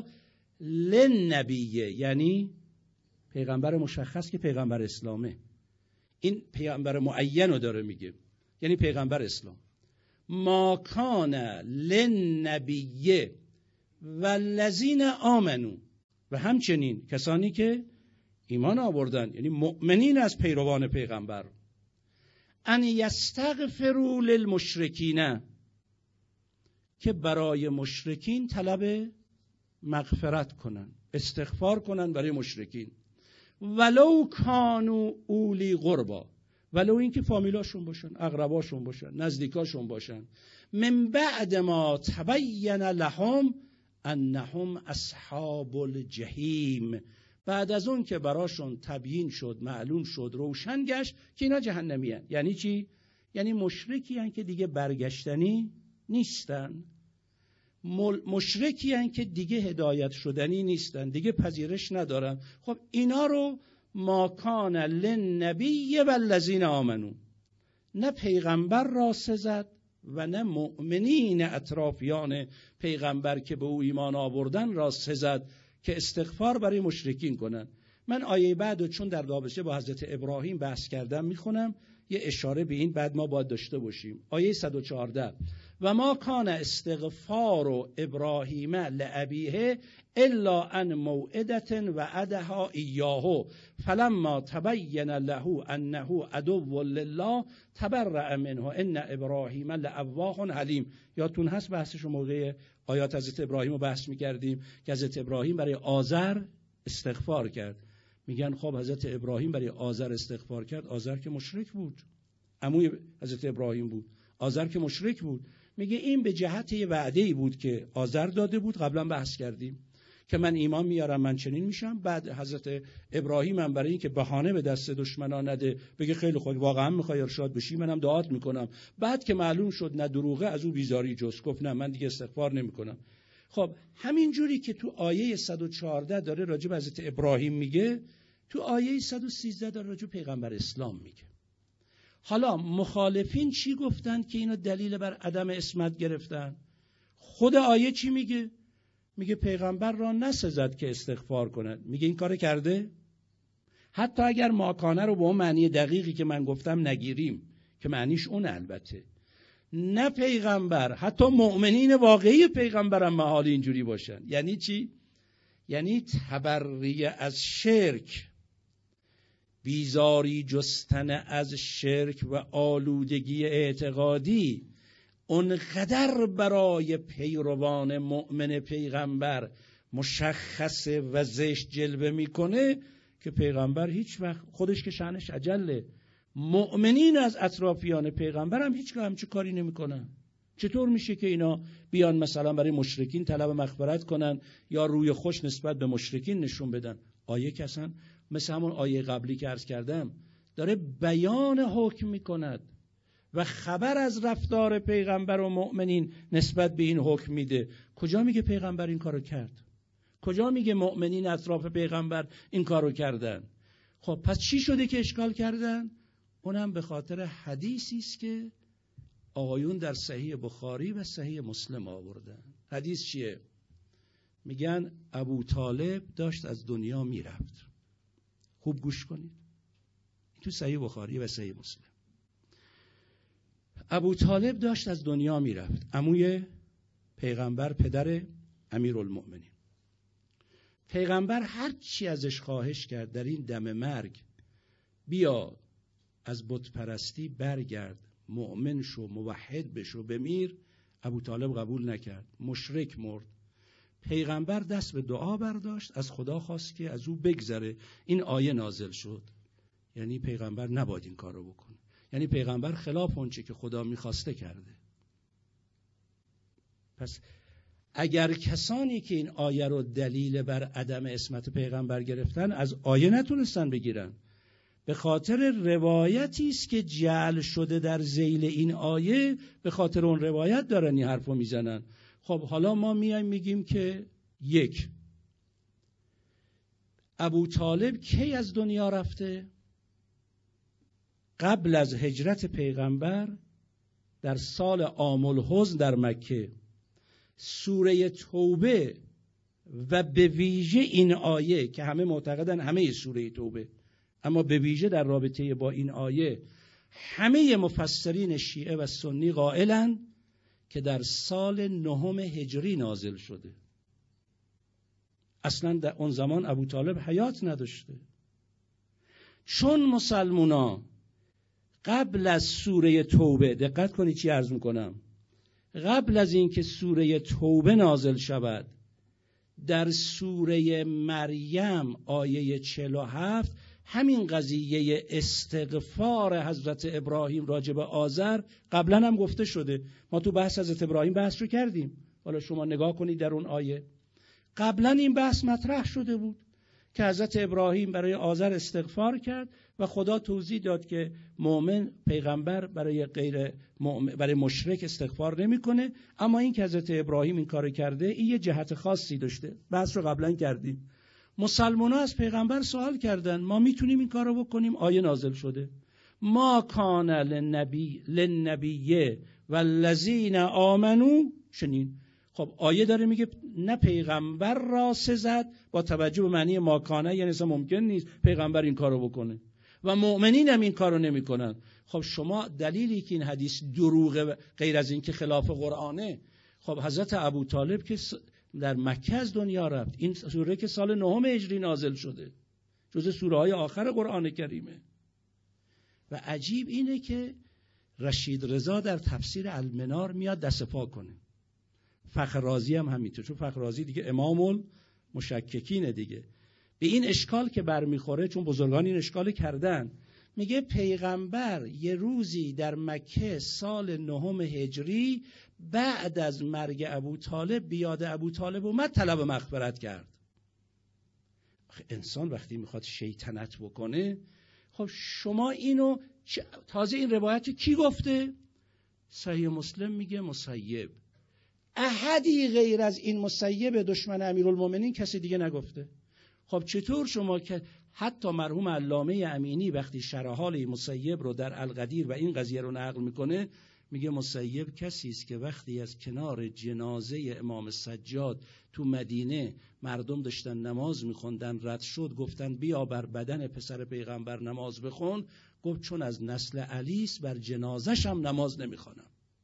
لنبیه یعنی پیغمبر مشخص که پیغمبر اسلامه. این پیغمبر معین رو داره میگه، یعنی پیغمبر اسلام. ما کان لنبیه والذین آمنو، و همچنین کسانی که ایمان آوردن، یعنی مؤمنین از پیروان پیغمبر، ان یستغفروا للمشرکین، که برای مشرکین طلب مغفرت کنن، استغفار کنن برای مشرکین، ولو کانوا اولی قربا، ولو اینکه فامیلاشون باشن، اقرباشون باشن، نزدیکاشون باشن، من بعد ما تبین لهم انهم اصحاب الجحیم، بعد از اون که براشون تبیین شد، معلوم شد، روشن گشت که اینا جهنمی هن. یعنی چی؟ یعنی مشرکی هن که دیگه برگشتنی نیستن، مشرکی هن که دیگه هدایت شدنی نیستن، دیگه پذیرش ندارن. خب اینا رو ما کان للنبی والذین آمنو، نه پیغمبر را سزد و نه مؤمنین اطرافیان پیغمبر که به او ایمان آوردن را سزد که استغفار برای مشرکین کنن. من آیه بعد چون در رابطه با حضرت ابراهیم بحث کردم میخونم، یه اشاره به این بعد ما باید داشته باشیم. آیه 114: و ما کان استغفار ابراهیم لابیه الا عن موعده وعدها ایاه فلما تبین له انه عدو لله تبرأ منه ان ابراهیم لأواه حلیم. یادتون هست بحثش موقع آیات حضرت ابراهیم رو بحث می‌کردیم که حضرت ابراهیم برای آزر استغفار کرد. میگن خب حضرت ابراهیم برای آزر استغفار کرد، آزر که مشرک بود، عموی حضرت ابراهیم بود، آزر که مشرک بود. میگه این به جهت یه وعده‌ای بود که آزر داده بود، قبلا بحث کردیم که من ایمان میارم، من چنین میشم. بعد حضرت ابراهیم هم برای این که بهانه به دست دشمنان نده، بگه خیلی خوب واقعا میخوای ارشاد بشی، منم دعات میکنم. بعد که معلوم شد نه دروغه، از او بیزاری جست، گفت نه من دیگه استغفار نمیکنم. خب همین جوری که تو آیه 114 داره راجع به حضرت ابراهیم میگه، تو آیه 113 داره راجع به پیغمبر اسلام میگه. حالا مخالفین چی گفتن که اینو دلیل بر عدم عصمت گرفتن؟ خود آیه چی میگه؟ میگه پیغمبر را نسزد که استغفار کند. میگه این کار کرده؟ حتی اگر ماکانه رو به اون معنی دقیقی که من گفتم نگیریم، که معنیش اون البته، نه پیغمبر، حتی مؤمنین واقعی پیغمبر هم محال اینجوری باشن. یعنی چی؟ یعنی تبری از شرک، بیزاری جستن از شرک و آلودگی اعتقادی اونقدر برای پیروان مؤمن پیغمبر مشخص و زشت جلوه میکنه که پیغمبر هیچ وقت خودش که شأنش اجله، مؤمنین از اطرافیان پیغمبر هم هیچ همچه کاری نمیکنن. چطور میشه که اینا بیان مثلا برای مشرکین طلب مغفرت کنن یا روی خوش نسبت به مشرکین نشون بدن؟ آیه که اصلا مثل همون آیه قبلی که عرض کردم داره بیان حکم میکند و خبر از رفتار پیغمبر و مؤمنین نسبت به این حکم میده. کجا میگه پیغمبر این کارو کرد؟ کجا میگه مؤمنین اطراف پیغمبر این کارو کردن؟ خب پس چی شده که اشکال کردن؟ اونم به خاطر حدیثی است که آقایون در صحیح بخاری و صحیح مسلم آوردن. حدیث چیه؟ میگن ابو طالب داشت از دنیا میرفت. خوب گوش کنید، تو صحیح بخاری و صحیح مسلم. ابو طالب داشت از دنیا میرفت، عموی پیغمبر، پدر امیرالمؤمنین. پیغمبر هر چی ازش خواهش کرد در این دم مرگ، بیا از بت پرستی برگرد، مؤمن شو، موحد بشو، بمیر، ابو طالب قبول نکرد، مشرک مرد. پیغمبر دست به دعا برداشت، از خدا خواست که از او بگذره. این آیه نازل شد، یعنی پیغمبر نباید این کارو بکنه، یعنی پیغمبر خلاف اونچه که خدا میخواسته کرده. پس اگر کسانی که این آیه رو دلیل بر عدم عصمت پیغمبر گرفتن، از آیه نتونستن بگیرن، به خاطر روایتی است که جعل شده در ذیل این آیه، به خاطر اون روایت دارن این حرفو میزنن. خب حالا ما میایم میگیم که یک، ابو طالب کی از دنیا رفته؟ قبل از هجرت پیغمبر در سال عام الحزن در مکه، سوره توبه و به ویژه این آیه که همه معتقدن همه سوره توبه، اما به ویژه در رابطه با این آیه همه مفسرین شیعه و سنی قائلن که در سال 9 هجری نازل شده. اصلا در اون زمان ابو طالب حیات نداشته. چون مسلمونا قبل از سوره توبه، دقت کنید چی عرض میکنم، قبل از اینکه سوره توبه نازل شود، در سوره مریم آیه 47 همین قضیه استغفار حضرت ابراهیم راجع به آذر قبلا هم گفته شده. ما تو بحث حضرت ابراهیم بحث رو کردیم. حالا شما نگاه کنید در اون آیه قبلا این بحث مطرح شده بود که حضرت ابراهیم برای آذر استغفار کرد و خدا توضیح داد که مؤمن پیغمبر برای مشرک استغفار نمیکنه، اما این که حضرت ابراهیم این کارو کرده این یه جهت خاصی داشته. بحث رو قبلا کردیم. مسلمان‌ها از پیغمبر سوال کردن ما میتونیم این کارو بکنیم؟ آیه نازل شده ما کان للنبی والذین آمنوا. شنین خب آیه داره میگه نه پیغمبر را سزد، با توجه به معنی ماکانه یعنی اصلا ممکن نیست پیغمبر این کارو بکنه و مؤمنین هم این کارو نمیکنن. خب شما دلیلی که این حدیث دروغه غیر از این که خلاف قرآنه، خب حضرت ابو طالب که در مکه از دنیا رفت، این سوره که سال 9 هجری نازل شده جز سوره های آخر قرآن کریمه. و عجیب اینه که رشید رضا در تفسیر المنار میاد دست پا کنه، فخر رازی هم همینطور، چون فخر رازی دیگه امام المشککینه دیگه، به این اشکال که برمیخوره، چون بزرگان این اشکال کردن، میگه پیغمبر یه روزی در مکه سال 9 هجری بعد از مرگ ابو طالب بیاد ابو طالب اومد طلب مغفرت کرد. انسان وقتی میخواد شیطنت بکنه، خب شما اینو تازه این روایت کی گفته؟ صحیح مسلم میگه مسیب، احدی غیر از این مسیب دشمن امیرالمومنین کسی دیگه نگفته. خب چطور شما که حتی مرحوم علامه امینی وقتی شرح حال مسیب رو در القدیر و این قضیه رو نقل میکنه، میگه مسیب کسی است که وقتی از کنار جنازه امام سجاد تو مدینه مردم داشتن نماز میخوندن رد شد، گفتن بیا بر بدن پسر پیغمبر نماز بخون، گفت چون از نسل علی است بر جنازش هم نماز نمیخونم.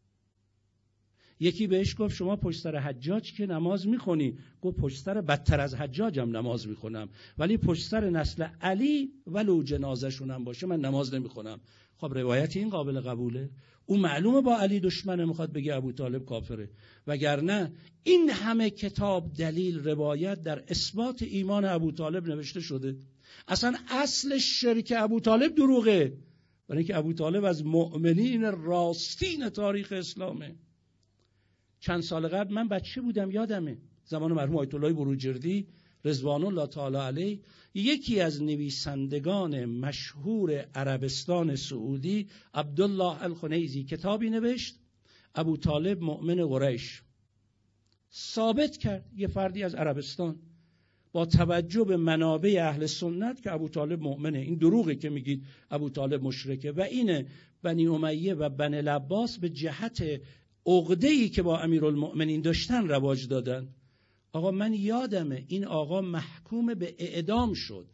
یکی بهش گفت شما پشت سر حجاج که نماز میخونی، گفت پشت سر بدتر از حجاج هم نماز میخونم، ولی پشت سر نسل علی ولو جنازشون هم باشه من نماز نمیخونم. خب روایت این قابل قبوله؟ او معلومه با علی دشمنه، میخواد بگه ابو طالب کافره، وگرنه این همه کتاب دلیل روایت در اثبات ایمان ابو طالب نوشته شده. اصلا اصل شرک ابو طالب دروغه، برای اینکه ابو طالب از مؤمنین راستین تاریخ اسلامه. چند سال قبل من بچه بودم یادمه، زمان مرحوم آیت الله بروجردی رضوان الله تعالی علیه، یکی از نویسندگان مشهور عربستان سعودی عبدالله الخنیزی کتابی نوشت ابو طالب مؤمن قریش. ثابت کرد یه فردی از عربستان با توجه به منابع اهل سنت که ابو طالب مؤمنه. این دروغه که میگید ابو طالب مشرکه. و اینه بنی امیه و بنی العباس به جهت عقده‌ای که با امیرالمؤمنین داشتن رواج دادن. آقا من یادمه این آقا محکوم به اعدام شد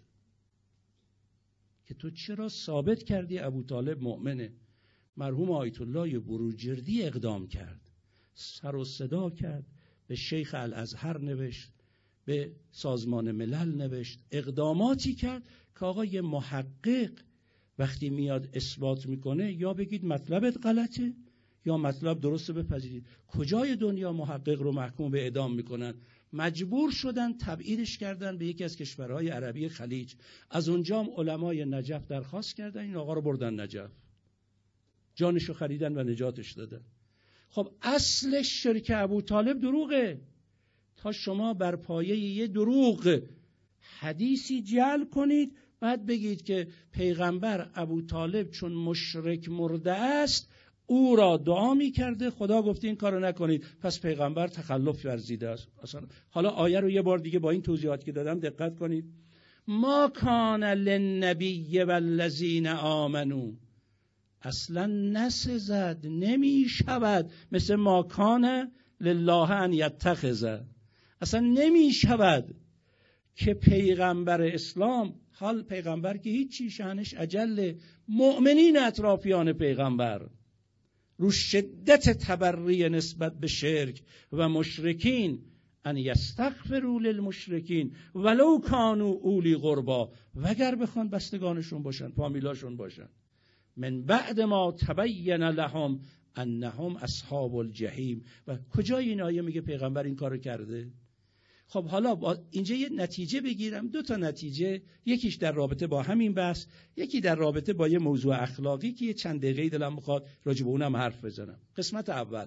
که تو چرا ثابت کردی ابو طالب مؤمنه. مرحوم آیت الله بروجردی اقدام کرد، سر و صدا کرد، به شیخ الازهر نوشت، به سازمان ملل نوشت، اقداماتی کرد که آقا یه محقق وقتی میاد اثبات میکنه یا بگید مطلبت غلطه یا مطلب درسته بپذیرید. کجای دنیا محقق رو محکوم به اعدام میکنن؟ مجبور شدن تبعیدش کردن به یکی از کشورهای عربی خلیج. از اونجا هم علمای نجف درخواست کردن این آقا رو بردن نجف، جانشو خریدن و نجاتش دادن. خب اصل شرک ابو طالب دروغه. تا شما بر پایه یه دروغ حدیثی جعل کنید بعد بگید که پیغمبر ابو طالب چون مشرک مرده است او را دعا می کرده، خدا گفته این کارو نکنید، پس پیغمبر تخلف ورزیده است. اصلا حالا آیه رو یه بار دیگه با این توضیحاتی که دادم دقت کنید. ما کان للنبی والذین آمنوا، اصلا نسزد، نمی شود مثل ما کان لله ان یتخذ. اصلا نمی شود که پیغمبر اسلام، حال پیغمبر که هیچی شأنش اجل، مؤمنین اطرافیان پیغمبر رو شدت تبری نسبت به شرک و مشرکین، ان یستغفروا للمشرکین ولو کانوا اولی قربا، وگر بخوان بستگانشون باشن، فامیلاشون باشن، من بعد ما تبین لهم انهم اصحاب الجحیم. و کجای این آیه میگه پیغمبر این کارو کرده؟ خب حالا اینجا یه نتیجه بگیرم، 2 تا نتیجه، یکیش در رابطه با همین بحث، یکی در رابطه با یه موضوع اخلاقی که یه چند دقیقه دلم میخواد راجع به اونم حرف بزنم. قسمت اول،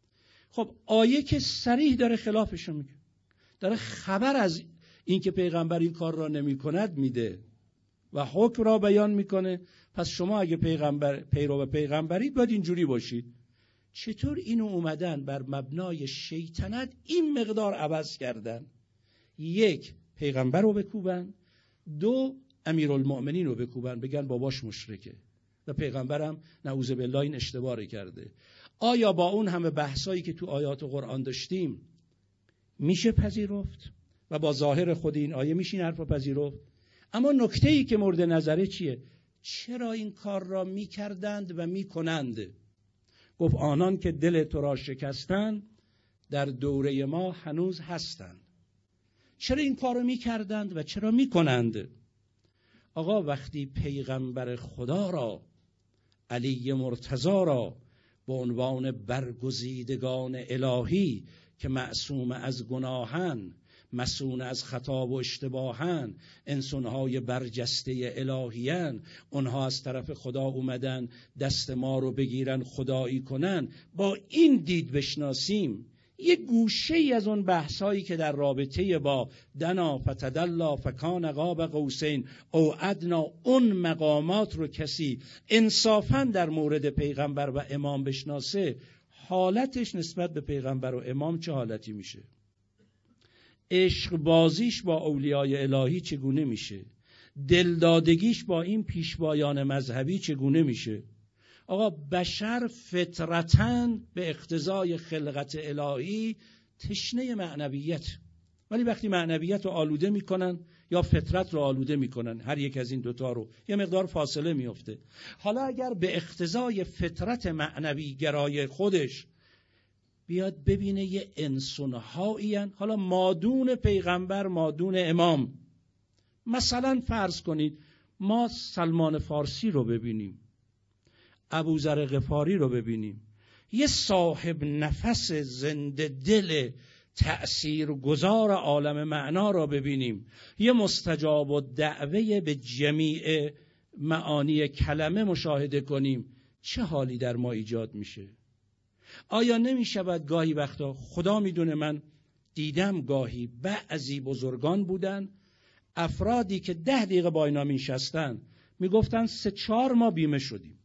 خب آیه که صریح داره خلافشو میگه، داره خبر از این که پیغمبر این کار را نمیکند میده و حکم را بیان میکنه. پس شما اگه پیرو پیغمبرید باید اینجوری باشید. چطور اینو اومدن بر مبنای شیطنت این مقدار عوض کردن؟ 1 پیغمبر رو بکوبن، 2 امیرالمؤمنین رو بکوبن، بگن باباش مشرکه و پیغمبرم نعوذ بالله این اشتباه کرده. آیا با اون همه بحثایی که تو آیات قرآن داشتیم میشه پذیرفت و با ظاهر خود این آیه میشه این حرف رو پذیرفت؟ اما نکته‌ای که مورد نظره چیه؟ چرا این کار را میکردند و میکنند؟ گفت آنان که دل تو را شکستند در دوره ما هنوز هستند. چرا این کار را میکردند و چرا میکنند؟ آقا وقتی پیغمبر خدا را، علی مرتضی را، به عنوان برگزیدگان الهی که معصوم از گناهن، مسئول از خطا و اشتباهن، انسانهای برجسته الهیان، اونها از طرف خدا اومدن دست ما رو بگیرن خدایی کنن، با این دید بشناسیم یه گوشه ای از اون بحثایی که در رابطه با دنا فتدلا فکان قاب قوسین او ادنا، اون مقامات رو کسی انصافاً در مورد پیغمبر و امام بشناسه، حالتش نسبت به پیغمبر و امام چه حالتی میشه؟ عشق بازیش با اولیای الهی چگونه میشه؟ دلدادگیش با این پیشوایان مذهبی چگونه میشه؟ آقا بشر فطرتاً به اقتضای خلقت الهی تشنه معنویت، ولی وقتی معنویت رو آلوده میکنن یا فطرت رو آلوده میکنن، هر یک از این دوتا رو یه مقدار فاصله میفته. حالا اگر به اقتضای فطرت معنوی گرای خودش بیاد ببینه یه انسان‌هایین، حالا مادون پیغمبر مادون امام، مثلا فرض کنید ما سلمان فارسی رو ببینیم، ابوذر غفاری رو ببینیم، یه صاحب نفس زنده دل تأثیرگذار عالم معنا رو ببینیم، یه مستجاب الدعوه به جمیع معانی کلمه مشاهده کنیم، چه حالی در ما ایجاد میشه؟ آیا نمی شود گاهی وقتا، خدا میدونه من دیدم گاهی بعضی بزرگان بودن، افرادی که 10 دقیقه با اینا میشستن میگفتن 3-4 ماه بیمه شدیم،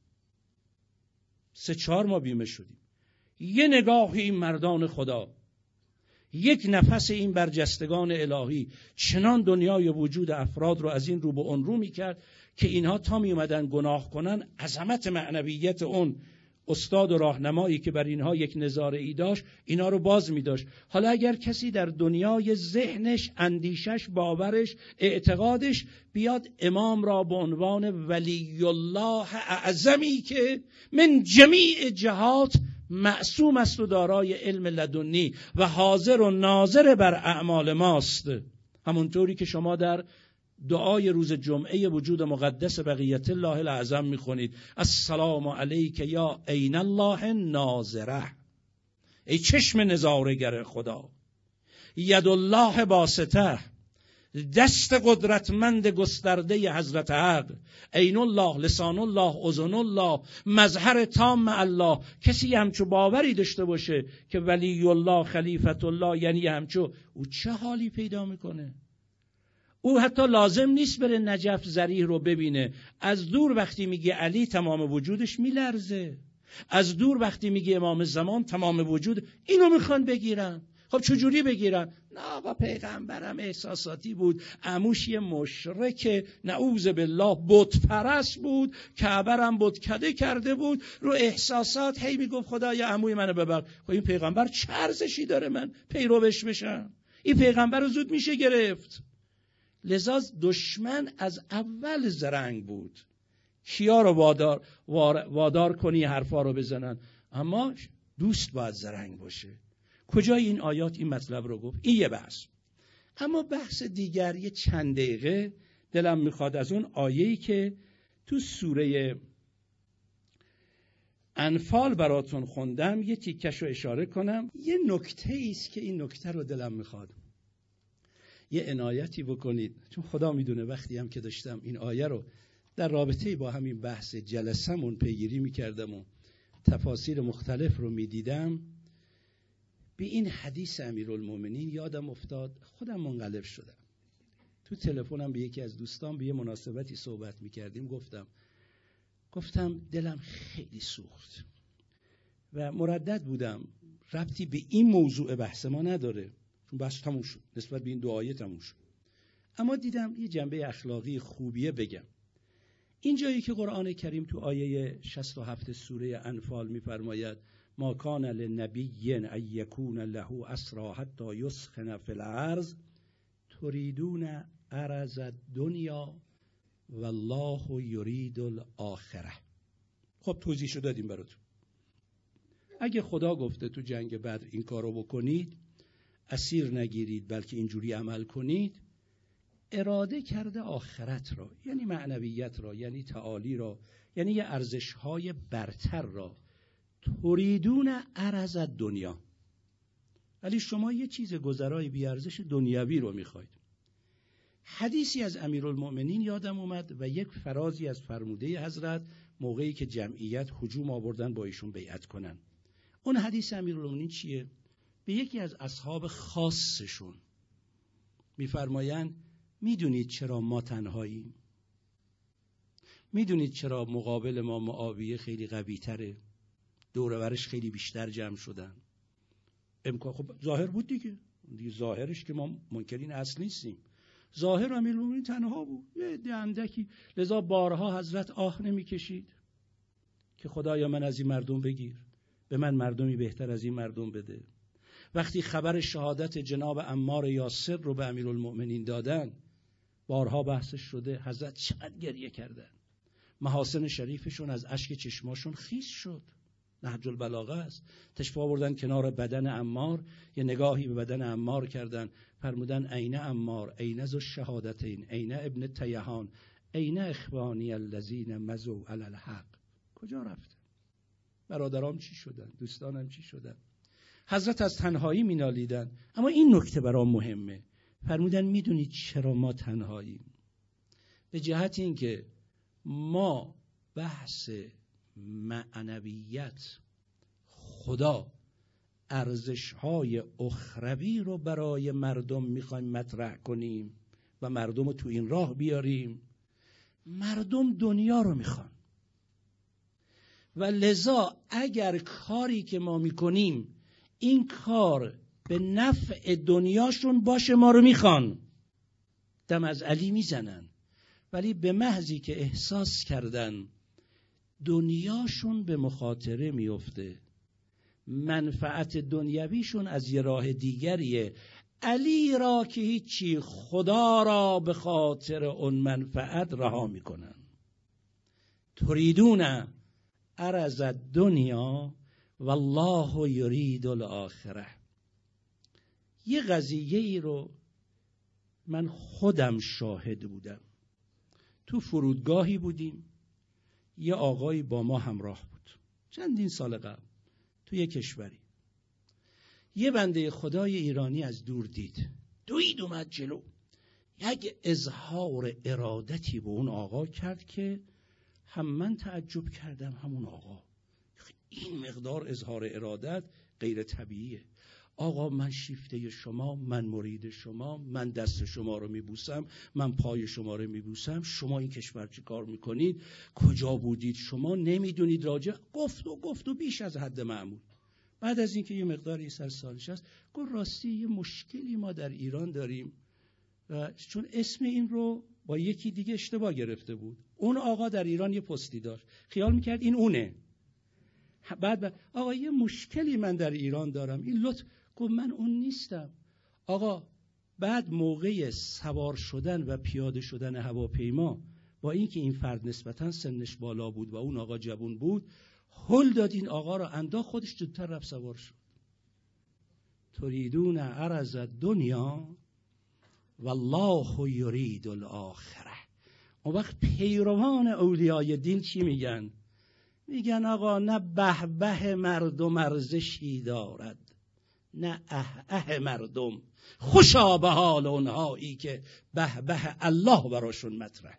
3-4 ماه بیمه شدیم. یه نگاه این مردان خدا، یک نفس این برجستگان الهی چنان دنیای وجود افراد رو از این رو به اون رو میکرد که اینها تا می اومدن گناه کنن، عظمت معنویت اون استاد و راهنمایی که بر اینها یک نظاره‌ای داشت اینا رو باز می داشت. حالا اگر کسی در دنیای ذهنش، اندیشش، باورش، اعتقادش بیاد امام را به عنوان ولی الله اعظمی که من جمیع جهات معصوم است و دارای علم لدنی و حاضر و ناظر بر اعمال ماست، همونطوری که شما در دعای روز جمعه وجود مقدس بقیت الله الاعظم میخونید السلام علیک یا عین الله ناظره، ای چشم نظاره‌گر خدا، ید الله باسطه، دست قدرتمند گسترده حضرت حق، عین الله، لسان الله، اذن الله، مظهر تام الله. کسی همچو باوری داشته باشه که ولی الله خلیفت الله، یعنی همچو، او چه حالی پیدا میکنه؟ او حتی لازم نیست بره نجف ضریح رو ببینه، از دور وقتی میگه علی تمام وجودش میلرزه، از دور وقتی میگه امام زمان تمام وجود، اینو میخوان بگیرن. خب چجوری بگیرن؟ نه آقا پیغمبرم احساساتی بود، عموش یه مشرک نعوذ بالله بت پرست بود، کعبرم بتکده کرده بود، رو احساسات هی میگفت خدایا عموی منو ببر. خب این پیغمبر چه ارزشی داره من پیروش بشم؟ این پیغمبر رو زود میشه گرفت. لذا دشمن از اول زرنگ بود، کیا رو وادار کنی حرفا رو بزنن، اما دوست باید زرنگ باشه. کجای این آیات این مطلب رو گفت؟ این یه بحث. اما بحث دیگر یه چند دقیقه دلم میخواد از اون آیه‌ای که تو سوره انفال براتون خوندم یه تیکش رو اشاره کنم. یه نکته ایست که این نکته رو دلم میخواد یه عنایتی بکنید، چون خدا میدونه وقتی هم که داشتم این آیه رو در رابطه با همین بحث جلسمون پیگیری میکردم و تفاسیر مختلف رو میدیدم، به این حدیث امیرالمومنین یادم افتاد، خودم منقلب شدم. تو تلفنم به یکی از دوستان به یه مناسبتی صحبت میکردیم، گفتم دلم خیلی سوخت و مردد بودم، ربطی به این موضوع بحث ما نداره چون بحث تموم شد، نسبت به این دو آیه تموم شد، اما دیدم یه جنبه اخلاقی خوبیه بگم. این جایی که قرآن کریم تو آیه 67 سوره انفال میفرماید ما کان لنبی ان یکون له اسری حتی یسخن فی الارض تریدون عرض الدنیا والله یرید الاخره. خب توضیحشو دادیم براتون. اگه خدا گفته تو جنگ بدر این کارو بکنید، اسیر نگیرید بلکه اینجوری عمل کنید، اراده کرده آخرت را، یعنی معنویت را، یعنی تعالی را، یعنی یه ارزش‌های برتر را. تریدون عرض الدنیا، ولی شما یه چیز گذرای بی ارزش دنیوی رو میخواید. حدیثی از امیرالمؤمنین یادم اومد و یک فرازی از فرموده حضرت موقعی که جمعیت هجوم آوردن با ایشون بیعت کنن. اون حدیث امیرالمؤمنین چیه؟ به یکی از اصحاب خاصشون میفرمایند میدونید چرا ما تنهاییم؟ میدونید چرا مقابل ما معاویه خیلی قوی تره؟ دور و برش خیلی بیشتر جمع شدن. امکان خب ظاهر بود دیگه ظاهرش که ما منکرین اصل نیستیم. ظاهر امیرالمومنین تنها بود، یه اندکی. لذا بارها حضرت آه نمی‌کشید که خدایا من از این مردم بگیر، به من مردمی بهتر از این مردم بده. وقتی خبر شهادت جناب عمار یاسر رو به امیرالمؤمنین دادن، بارها بحثش شده، حضرت چقدر گریه کردن، محاسن شریفشون از اشک چشماشون خیس شد. نهج البلاغه است. تشریف آوردن کنار بدن عمار، یه نگاهی به بدن عمار کردن، فرمودن عین عمار، عین ذو الشهادتین، عین ابن تیهان، عین اخوانی الذین مضوا علی الحق. کجا رفتن؟ برادرام چی شدن؟ دوستانم چی شدن؟ حضرت از تنهایی مینالیدن. اما این نکته برام مهمه، فرمودن میدونید چرا ما تنهاییم؟ به جهت اینکه ما بحث معنویت، خدا، ارزش‌های اخروی رو برای مردم میخوایم مطرح کنیم و مردم رو تو این راه بیاریم. مردم دنیا رو میخوان و لذا اگر کاری که ما میکنیم این کار به نفع دنیاشون باشه ما رو میخوان، دم از علی میزنن. ولی به محضی که احساس کردن دنیاشون به مخاطره میفته، منفعت دنیویشون از یه راه دیگریه، علی را که هیچی، خدا را به خاطر اون منفعت رها میکنن. تریدون عرض الدنیا والله یرید الاخره. یه قضیه ای رو من خودم شاهد بودم. تو فرودگاهی بودیم، یه آقایی با ما همراه بود چندین سال قبل تو یه کشوری. یه بنده خدای ایرانی از دور دید، دوید اومد جلو، یک اظهار ارادتی به اون آقا کرد که هم من تعجب کردم همون آقا. این مقدار اظهار ارادت غیر طبیعیه. آقا من شیفته شما، من مرید شما، من دست شما رو میبوسم، من پای شما رو میبوسم، شما این کشور چی کار میکنید؟ کجا بودید شما؟ نمیدونید راجع؟ گفت و بیش از حد معمول. بعد از اینکه یه مقداری سال نشست گفت راستی یه مشکلی ما در ایران داریم و چون اسم این رو با یکی دیگه اشتباه گرفته بود. اون آقا در ایران یه پستی داشت، خیال میکرد این اونه. بعد آقا یه مشکلی من در ایران دارم، این لطف. گفت من اون نیستم. آقا بعد موقع سوار شدن و پیاده شدن هواپیما، با اینکه این فرد نسبتاً سنش بالا بود و اون آقا جوان بود، هل داد این آقا را انداخت، خودش زودتر رفت سوار شد. تریدون عرض الدنیا والله یرید الاخره. اون وقت پیروان اولیای دین چی میگن؟ میگن آقا نه به مردم ارزشی دارد، نه مردم خوشا به حال اونهایی که به الله براشون مطرحه.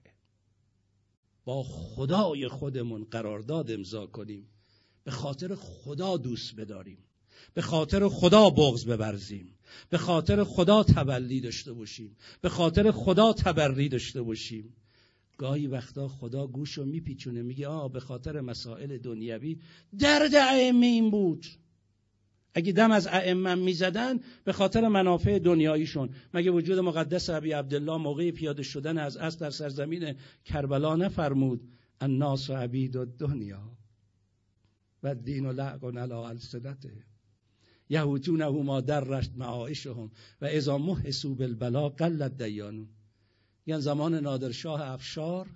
با خدای خودمون قرارداد امضا کنیم، به خاطر خدا دوست بداریم، به خاطر خدا بغض بورزیم، به خاطر خدا تبلی داشته باشیم، به خاطر خدا تبری داشته باشیم. گاهی وقتا خدا گوشو میپیچونه، میگه به خاطر مسائل دنیوی درد ائمه این بود. اگه دم از ائمه میزدن به خاطر منافع دنیاییشون، مگه وجود مقدس ابی عبدالله موقع پیاده شدن از اسب در سرزمین کربلا نفرمود الناس عبید الدنیا و الدین لعب علی السنته یهوتونه ما درشت معایشهم و اذا محسوا بالبلا قلت دیانون. یعنی زمان نادرشاه افشار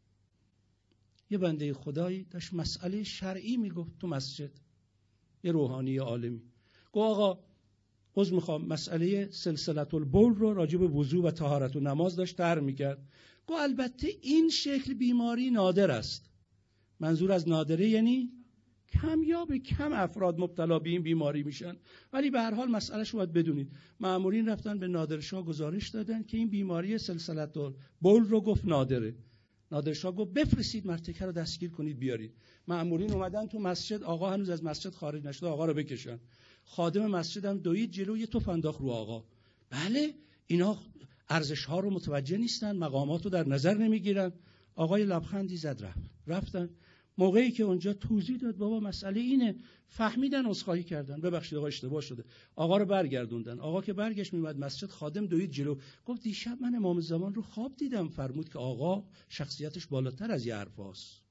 یه بنده خدایی داشت مسئله شرعی میگفت تو مسجد، یه روحانی عالمی. گفت آقا عذر میخوام، مسئله سلسله البول رو راجع به وضو و طهارت و نماز داشت طرح میکرد. گفت البته این شکل بیماری نادر است. منظور از نادره یعنی کم افراد مبتلا به این بیماری میشن، ولی به هر حال مسئله‌شو باید بدونید. مأمورین رفتن به نادرشاه گزارش دادن که این بیماری سلسله البول رو گفت نادره. نادرشاه گفت بفرستید مرتکه رو دستگیر کنید بیارید. مأمورین اومدن تو مسجد، آقا هنوز از مسجد خارج نشده، آقا رو بکشن. خادم مسجد هم دوید جلو، یه توف انداخت رو آقا. بله اینا ارزش ها رو متوجه نیستن، مقامات رو در نظر نمیگیرن. آقای لبخندی زد رفتن. موقعی که اونجا توضیح داد بابا مسئله اینه، فهمیدن، عذرخواهی کردن، ببخشید آقا اشتباه شده. آقا رو برگردوندن. آقا که برگشت میومد مسجد، خادم دوید جلو، گفت دیشب من امام زمان رو خواب دیدم، فرمود که آقا شخصیتش بالاتر از یه حرفاست.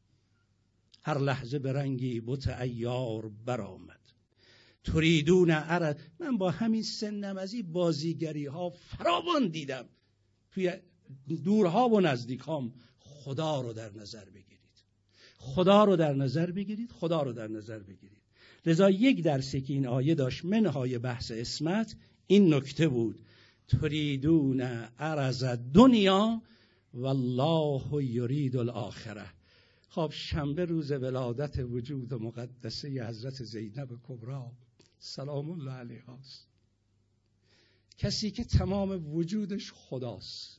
هر لحظه به رنگی بت عیار برآمد. تریدون عرض. من با همین سنم از این بازیگری ها فراوان دیدم توی دورها و نزدیکام. خدا رو در نظر بگیرید، خدا رو در نظر بگیرید، خدا رو در نظر بگیرید. لذا یک درسی که این آیه داشت منهای بحث عصمت این نکته بود: تریدون عرض الدنیا والله یرید الاخره. خب شنبه روز ولادت وجود مقدسه حضرت زینب کبری سلام الله علیها است. کسی که تمام وجودش خداست،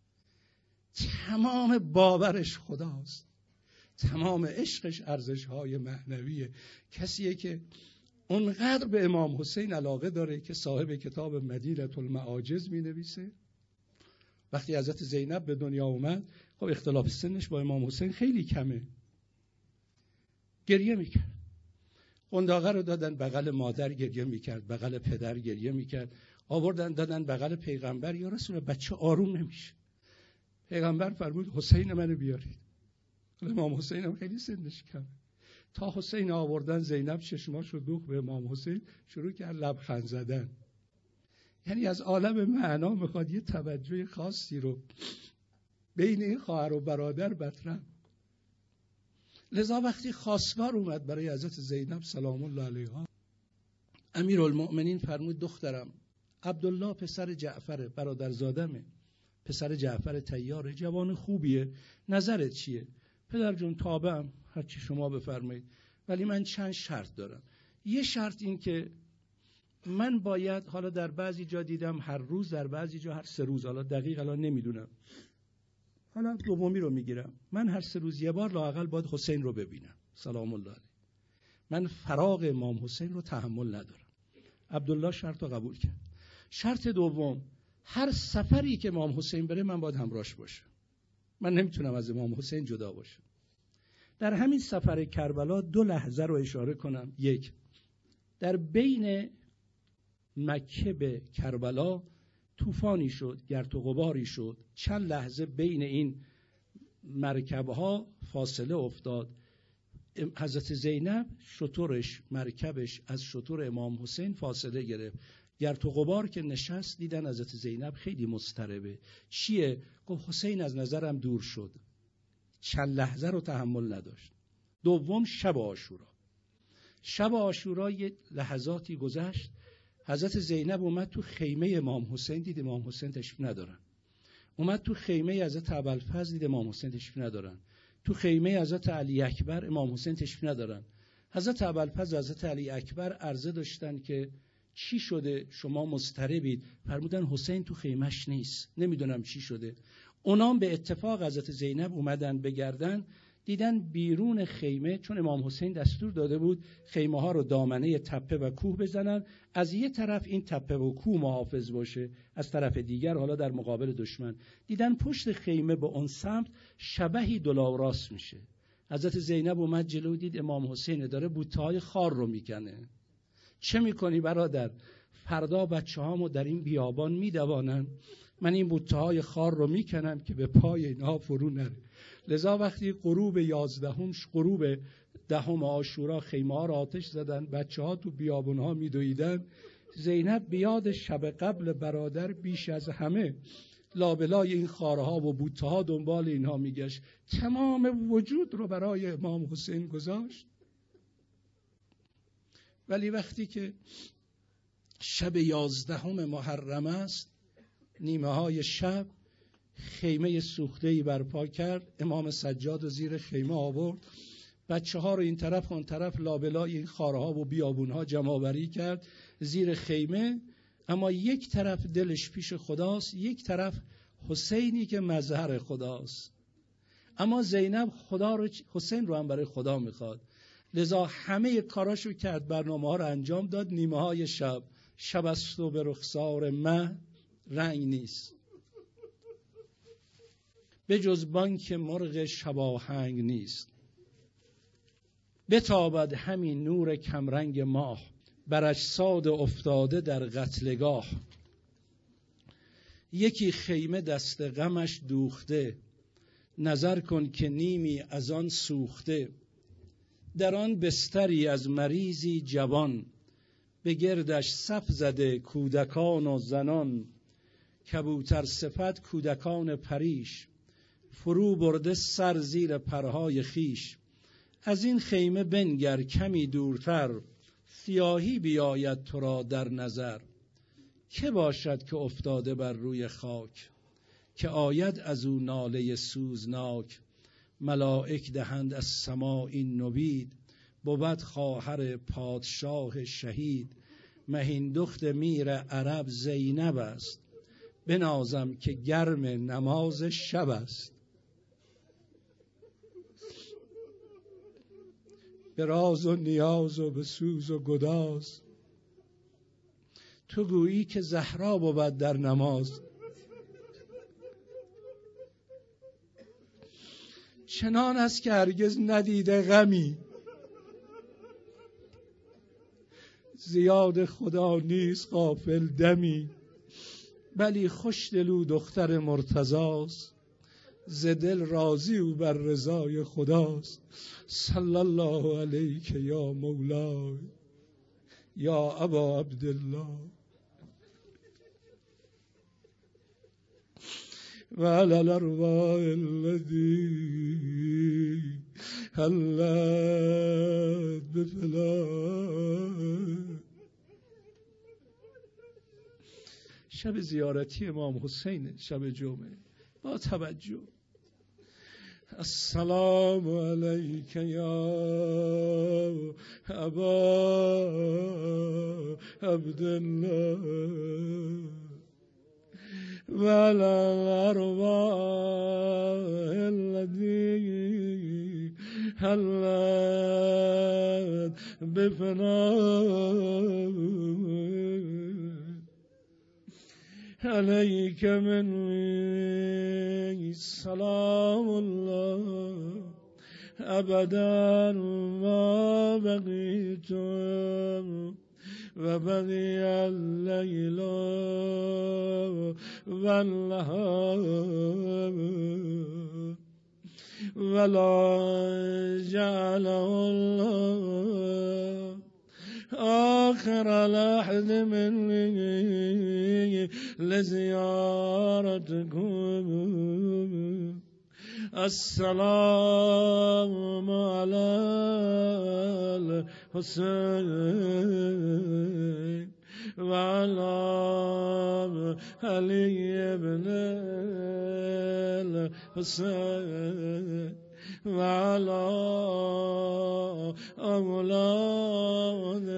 تمام باورش خداست، تمام عشقش ارزش‌های معنویه. کسیه که اونقدر به امام حسین علاقه داره که صاحب کتاب مدینة المعاجز می‌نویسه وقتی حضرت زینب به دنیا اومد، خب اختلاف سنش با امام حسین خیلی کمه، گریه میکرد. قنداقه رو دادن بغل مادر، گریه میکرد، بغل پدر گریه میکرد. آوردن دادن بغل پیغمبر. یا رسول بچه آروم نمیشه. پیغمبر فرمود حسین منو بیارید. امام حسین هم خیلی سنش کمه. تا حسین آوردن، زینب چشماشو دوخت به امام حسین، شروع کرد لبخند زدن. یعنی از عالم معنا میخواد یه توجه خاصی رو بین این خواهر و برادر مطرح. لذا وقتی خواستگار اومد برای حضرت زینب سلام الله علیها، امیرالمؤمنین فرمود دخترم عبدالله پسر جعفر برادرزادمه، پسر جعفر طیاره، جوان خوبیه، نظرت چیه؟ پدر جون تابعم، هر چی شما بفرمایید، ولی من چند شرط دارم. یه شرط این که من باید، حالا در بعضی جا دیدم هر روز، در بعضی جا هر 3 روز، حالا دقیق الان نمیدونم، حالا دومی رو میگیرم، من هر 3 روز یه بار لااقل باید حسین رو ببینم سلام الله علیه. من فراق امام حسین رو تحمل ندارم. عبدالله شرط رو قبول کرد. شرط دوم، هر سفری که امام حسین بره من باید همراهش باشم. من نمیتونم از امام حسین جدا باشم. در همین سفر کربلا 2 لحظه رو اشاره کنم. یک، در بین مکه به کربلا طوفانی شد، گرد و غباری شد. چند لحظه بین این مرکبها فاصله افتاد. حضرت زینب شترش، مرکبش از شتر امام حسین فاصله گرفت. گرد و غبار که نشست دیدن حضرت زینب خیلی مضطربه. چیه؟ گفت حسین از نظرم دور شد. چند لحظه رو تحمل نداشت. دوم شب عاشورا. شب عاشورا یه لحظاتی گذشت، حضرت زینب اومد تو خیمه امام حسین، دید امام حسین تشریف ندارن. اومد تو خیمه حضرت ابوالفضل، دید امام حسین تشریف ندارن. تو خیمه حضرت علی اکبر امام حسین تشریف ندارن. حضرت ابوالفضل و حضرت علی اکبر عرضه داشتن که چی شده شما مضطربید؟ فرمودن حسین تو خیمش نیست، نمیدونم چی شده. اونام به اتفاق حضرت زینب اومدن بگردن، دیدن بیرون خیمه، چون امام حسین دستور داده بود خیمه ها رو دامنه تپه و کوه بزنن، از یه طرف این تپه و کوه محافظ باشه، از طرف دیگر حالا در مقابل دشمن. دیدن پشت خیمه به اون سمت شبحی دلاوراس میشه. حضرت زینب اومد جلو، دید امام حسین داره بوته‌های خار رو میکنه. چه میکنی برادر؟ فردا بچه‌هامو در این بیابان میدوانن، من این بوته‌های خار رو میکنم که به پای اینها فرو نره. لذا وقتی غروب 11 غروب 10 عاشورا خیمه ها را آتش زدن، بچه ها تو بیابون ها میدویدن، زینب بیاد شب قبل برادر بیش از همه لابلای این خارها و بوته ها دنبال اینها میگشت، تمام وجود رو برای امام حسین گذاشت. ولی وقتی که شب 11 محرم است، نیمه های شب خیمه سوخته‌ای برپا کرد، امام سجاد و زیر خیمه آورد، بچه ها رو این طرف اون طرف لابلای این خارها و بیابونها جمع آوری کرد زیر خیمه. اما یک طرف دلش پیش خداست، یک طرف حسینی که مظهر خداست. اما زینب حسین رو هم برای خدا میخواد، لذا همه کاراشو کرد، برنامه ها رو انجام داد. نیمه های شب است و به رخسار مه رنگ نیست، به جز بانک مرغ شباهنگ نیست. بتابد همین نور کمرنگ ماه، بر اجساد افتاده در قتلگاه. یکی خیمه دست غمش دوخته، نظر کن که نیمی از آن سوخته. در آن بستری از مریضی جوان، به گردش صف زده کودکان و زنان. کبوتر صفت کودکان پریش، فرو برده سر زیر پرهای خیش. از این خیمه بنگر کمی دورتر، سیاهی بیاید تو را در نظر. که باشد که افتاده بر روی خاک، که آید از او ناله سوزناک. ملائک دهند از سماع این نوید، بود خواهر پادشاه شهید. مهین دخت میر عرب زینب است، بنازم که گرم نماز شب است. به راز و نیاز و به سوز و گداز، تو گویی که زهرا بود در نماز. چنان است که هرگز ندیده غمی، زیاد خدا نیست غافل دمی. بلی خوش دلو دختر مرتضاست، ز دل راضی او بر رضای خداست. صلی الله علیک یا مولای یا ابا عبدالله و علی الارواح الذی حلت بفلاه. شب زیارتی امام حسین، شب جمعه، با توجه. السلام علیک یا ابا عبدالله و علی الارواح الذی حلت بفناه. علیک منی سلام الله ابدا ما بقیت وبقي الليل والنهار ولا جعله الله آخر العهد مني لزيارتكم. السلام على الحسين وعلى علي بن الحسين وعلى أولاد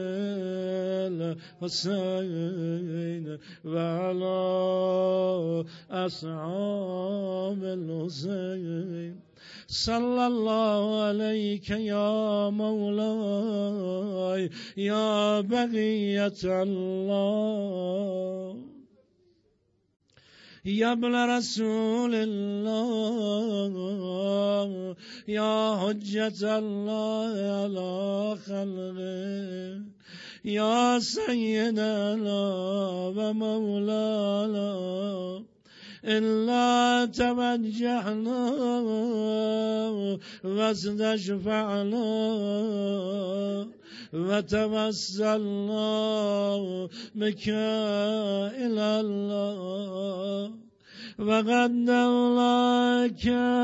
الحسين وعلى أصحاب الحسين. صلى الله عليك يا مولاي يا بقية الله يا ابن رسول الله يا حجة الله على خلقه يا سيدنا ومولانا إلا توجهنا واستشفعنا وتوسلنا بك إلى الله وقدمناك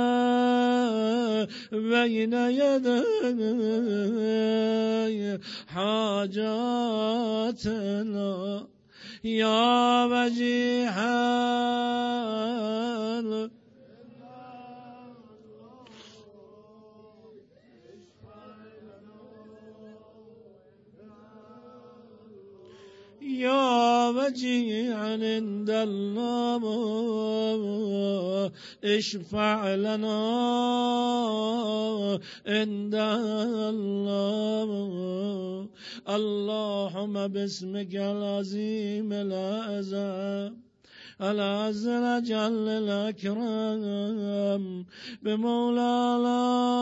بين يدي حاجاتنا يا وجيها يا وجيها عند الله اشفع لنا عند الله. اللهم باسمك العظيم الأعظم العز الأجل الأكرم بمولانا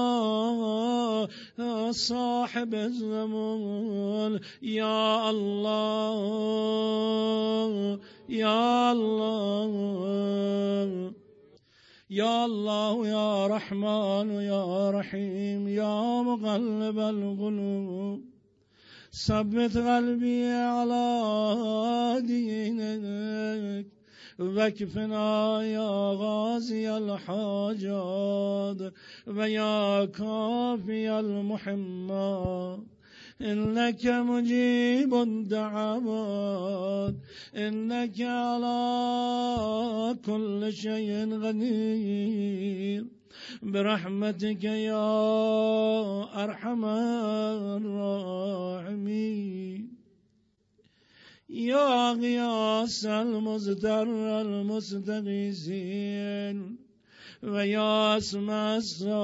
صاحب الزمان يا الله يا الله يا الله يا رحمن يا رحيم يا مقلب القلوب ثبت قلبي على دينك واكفنا يا غازي الحاجات ويا كافي المحمات إنك مجيب الدعوات إنك على كل شيء قدير برحمتك يا أرحم الراحمين يا غياث المزدر المستغيثين ويا أسمع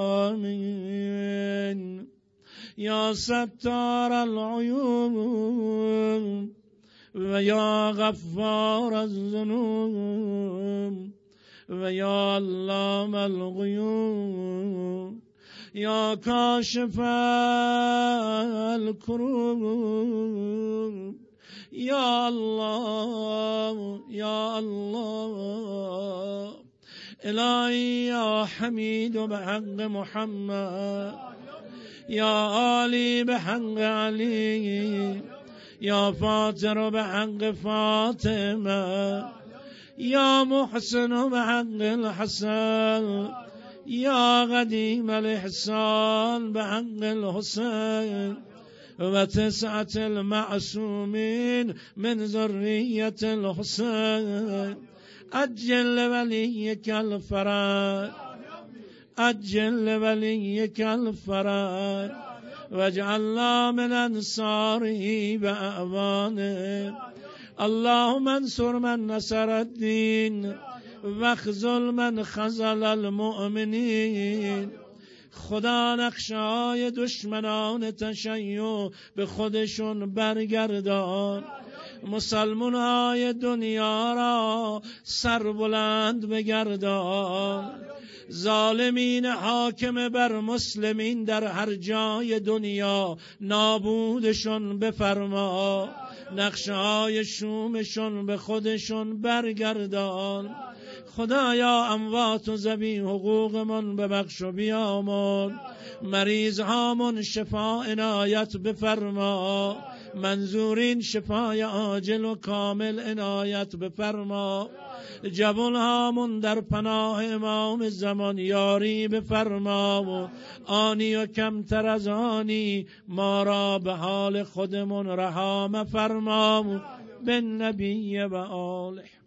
الصامين يا ستار العيوب ويا غفار الذنوب ويا علام الغيوب يا كاشف الكروب يا الله يا الله إلهي يا حميد بحق محمد يا آلي بحق علي يا فاطر بحق فاطمة يا محسن بحق الحسن يا قديم الإحسان بحق الحسين وتسعة المعصومين من ذرية الحسين أجل وليك الفرج أجل وليك الفرج واجعلنا من أنصاره وأعوانه. اللهم انصر من نصر الدين واخذل من خذل المؤمنین. خدا نقشای دشمنان تشیع به خودشون برگردان. مسلمانای دنیا را سربلند بگردان. ظالمین حاکم بر مسلمین در هر جای دنیا نابودشون بفرما. نقشه‌های شومشون به خودشون برگردان. خدایا اموات و ذوی حقوقمون ببخش و بیامون. مریض هامون شفا عنایت بفرما. منظورین شفای عاجل و کامل عنایت بفرما. جوان هامون در پناه امام زمان یاری بفرما. آنی و کمتر از آنی ما را به حال خودمون رها مفرما. به نبی و آله.